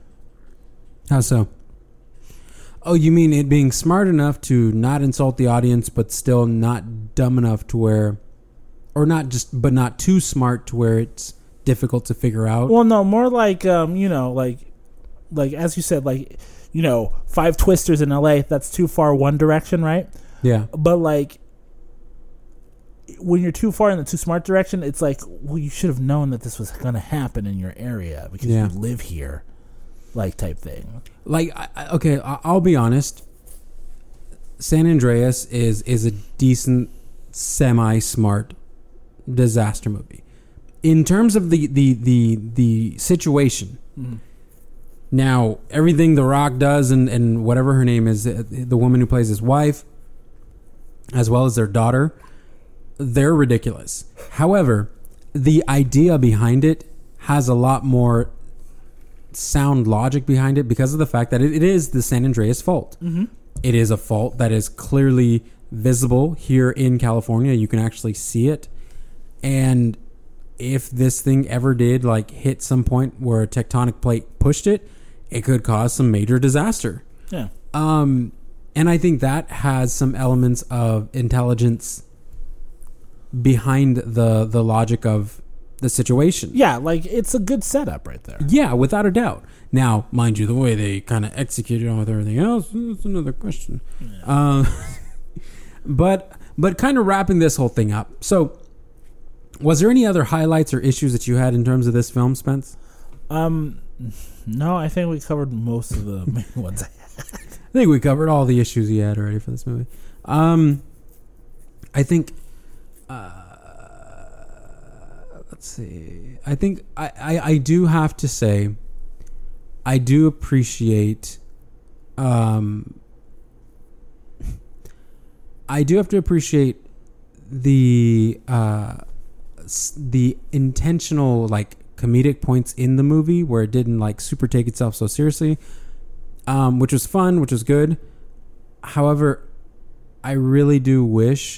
How so? Oh, you mean it being smart enough to not insult the audience, but still not dumb enough to where, or not just, but not too smart to where it's difficult to figure out? Well, no, more like, um, you know, like, like as you said, like, you know, five twisters in L A. That's too far one direction, right? Yeah. But like, when you're too far in the too smart direction, it's like, well, you should have known that this was going to happen in your area because Yeah. you live here, like type thing. Like, I, I- okay, I- I'll be honest. San Andreas is is a decent, semi-smart disaster movie. In terms of the the the, the situation. Mm-hmm. Now, everything The Rock does, and, and whatever her name is, the woman who plays his wife, as well as their daughter, they're ridiculous. However, the idea behind it has a lot more sound logic behind it because of the fact that it, it is the San Andreas Fault. Mm-hmm. It is a fault that is clearly visible here in California. You can actually see it. And if this thing ever did like hit some point where a tectonic plate pushed it, it could cause some major disaster. Yeah. Um, and I think that has some elements of intelligence behind the the logic of the situation. Yeah, like it's a good setup right there. Yeah, without a doubt. Now, mind you, the way they kind of executed on with everything else, that's another question. Yeah. Uh, but but kind of wrapping this whole thing up. So, was there any other highlights or issues that you had in terms of this film, Spence? Um, no, I think we covered most of the main ones I had. I think we covered all the issues you had already for this movie. Um, I think... Uh, let's see. I think I, I, I do have to say, I do appreciate, um, I do have to appreciate the uh, the intentional like comedic points in the movie where it didn't like super take itself so seriously, um, which was fun, which was good. However, I really do wish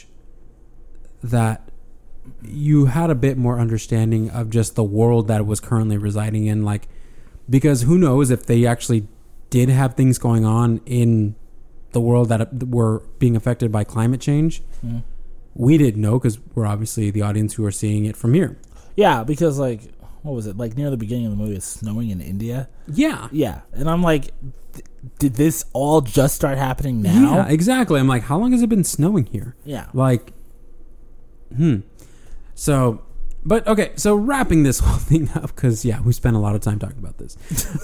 that you had a bit more understanding of just the world that it was currently residing in, like, because who knows if they actually did have things going on in the world that were being affected by climate change. Mm. We didn't know because we're obviously the audience who are seeing it from here. Yeah, because like, what was it? Like near the beginning of the movie, it's snowing in India. Yeah. Yeah. And I'm like, did this all just start happening now? Yeah, exactly. I'm like, how long has it been snowing here? Yeah. Like, hmm. So, but okay, so wrapping this whole thing up, because, yeah, we spent a lot of time talking about this.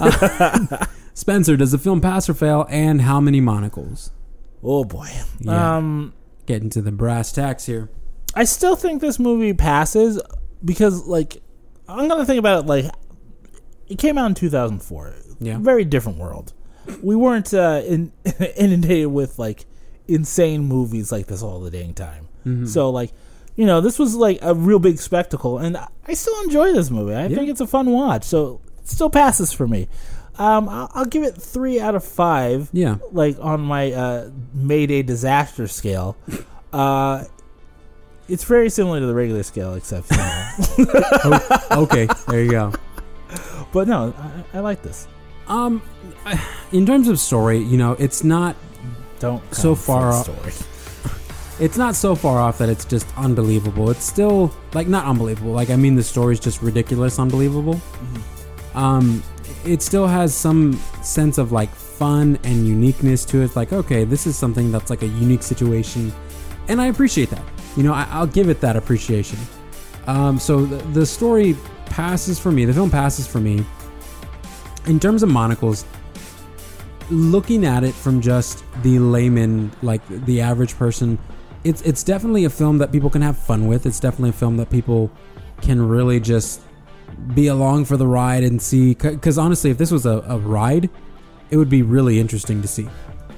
Uh, Spencer, does the film pass or fail, and how many monocles? Oh, boy. Yeah. Um, Getting to the brass tacks here. I still think this movie passes because, like, I'm going to think about it like, it came out in two thousand four. Yeah. Very different world. We weren't uh, in, inundated with, like, insane movies like this all the dang time. Mm-hmm. So, like, you know, this was like a real big spectacle, and I still enjoy this movie. I yeah. think it's a fun watch, so it still passes for me. Um, I'll, I'll give it three out of five. Yeah, like on my uh, Mayday disaster scale. Uh, it's very similar to the regular scale, except you know. oh, okay, there you go. But no, I, I like this. Um, in terms of story, you know, it's not don't so far off. Story. It's not so far off that it's just unbelievable. It's still, like, not unbelievable. Like, I mean, the story's just ridiculous unbelievable. Mm-hmm. Um, it still has some sense of, like, fun and uniqueness to it. Like, okay, this is something that's, like, a unique situation. And I appreciate that. You know, I, I'll give it that appreciation. Um, so the, the story passes for me. The film passes for me. In terms of monocles, looking at it from just the layman, like, the average person... It's it's definitely a film that people can have fun with. It's definitely a film that people can really just be along for the ride and see. Because honestly, if this was a, a ride, it would be really interesting to see.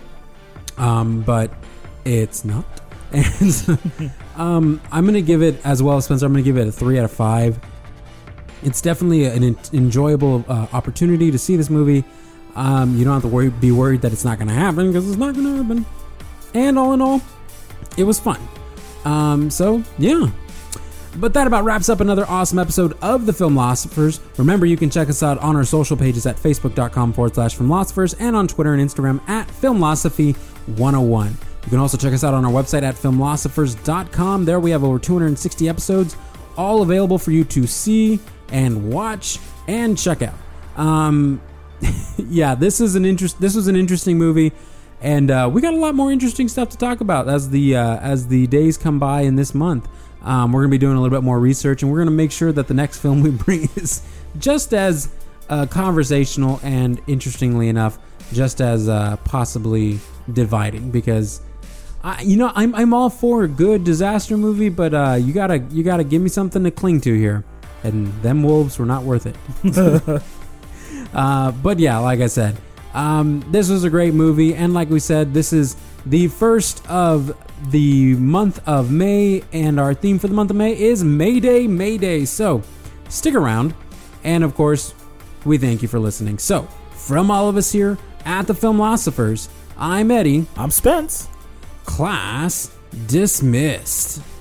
Um, but it's not. And so, um, I'm going to give it, as well, Spencer, I'm going to give it a three out of five. It's definitely an enjoyable uh, opportunity to see this movie. Um, you don't have to worry, be worried that it's not going to happen, because it's not going to happen. And all in all, it was fun. Um, so, yeah. But that about wraps up another awesome episode of The Filmlosophers. Remember, you can check us out on our social pages at facebook.com forward slash Filmlosophers and on Twitter and Instagram at Filmlosophy one oh one. You can also check us out on our website at filmlosophers dot com. There we have over two hundred sixty episodes, all available for you to see and watch and check out. Um, yeah, this is an interest. This was an interesting movie. And uh, we got a lot more interesting stuff to talk about as the uh, as the days come by in this month. Um, we're going to be doing a little bit more research, and we're going to make sure that the next film we bring is just as uh, conversational and, interestingly enough, just as uh, possibly dividing. Because, I, you know, I'm I'm all for a good disaster movie, but uh, you gotta you gotta give me something to cling to here, and them wolves were not worth it. uh, but yeah, like I said. Um, this was a great movie, and like we said, this is the first of the month of May, and our theme for the month of May is May Day, May Day. So stick around, and of course, we thank you for listening. So, from all of us here at the Filmlosophers, I'm Eddie. I'm Spence. Class dismissed.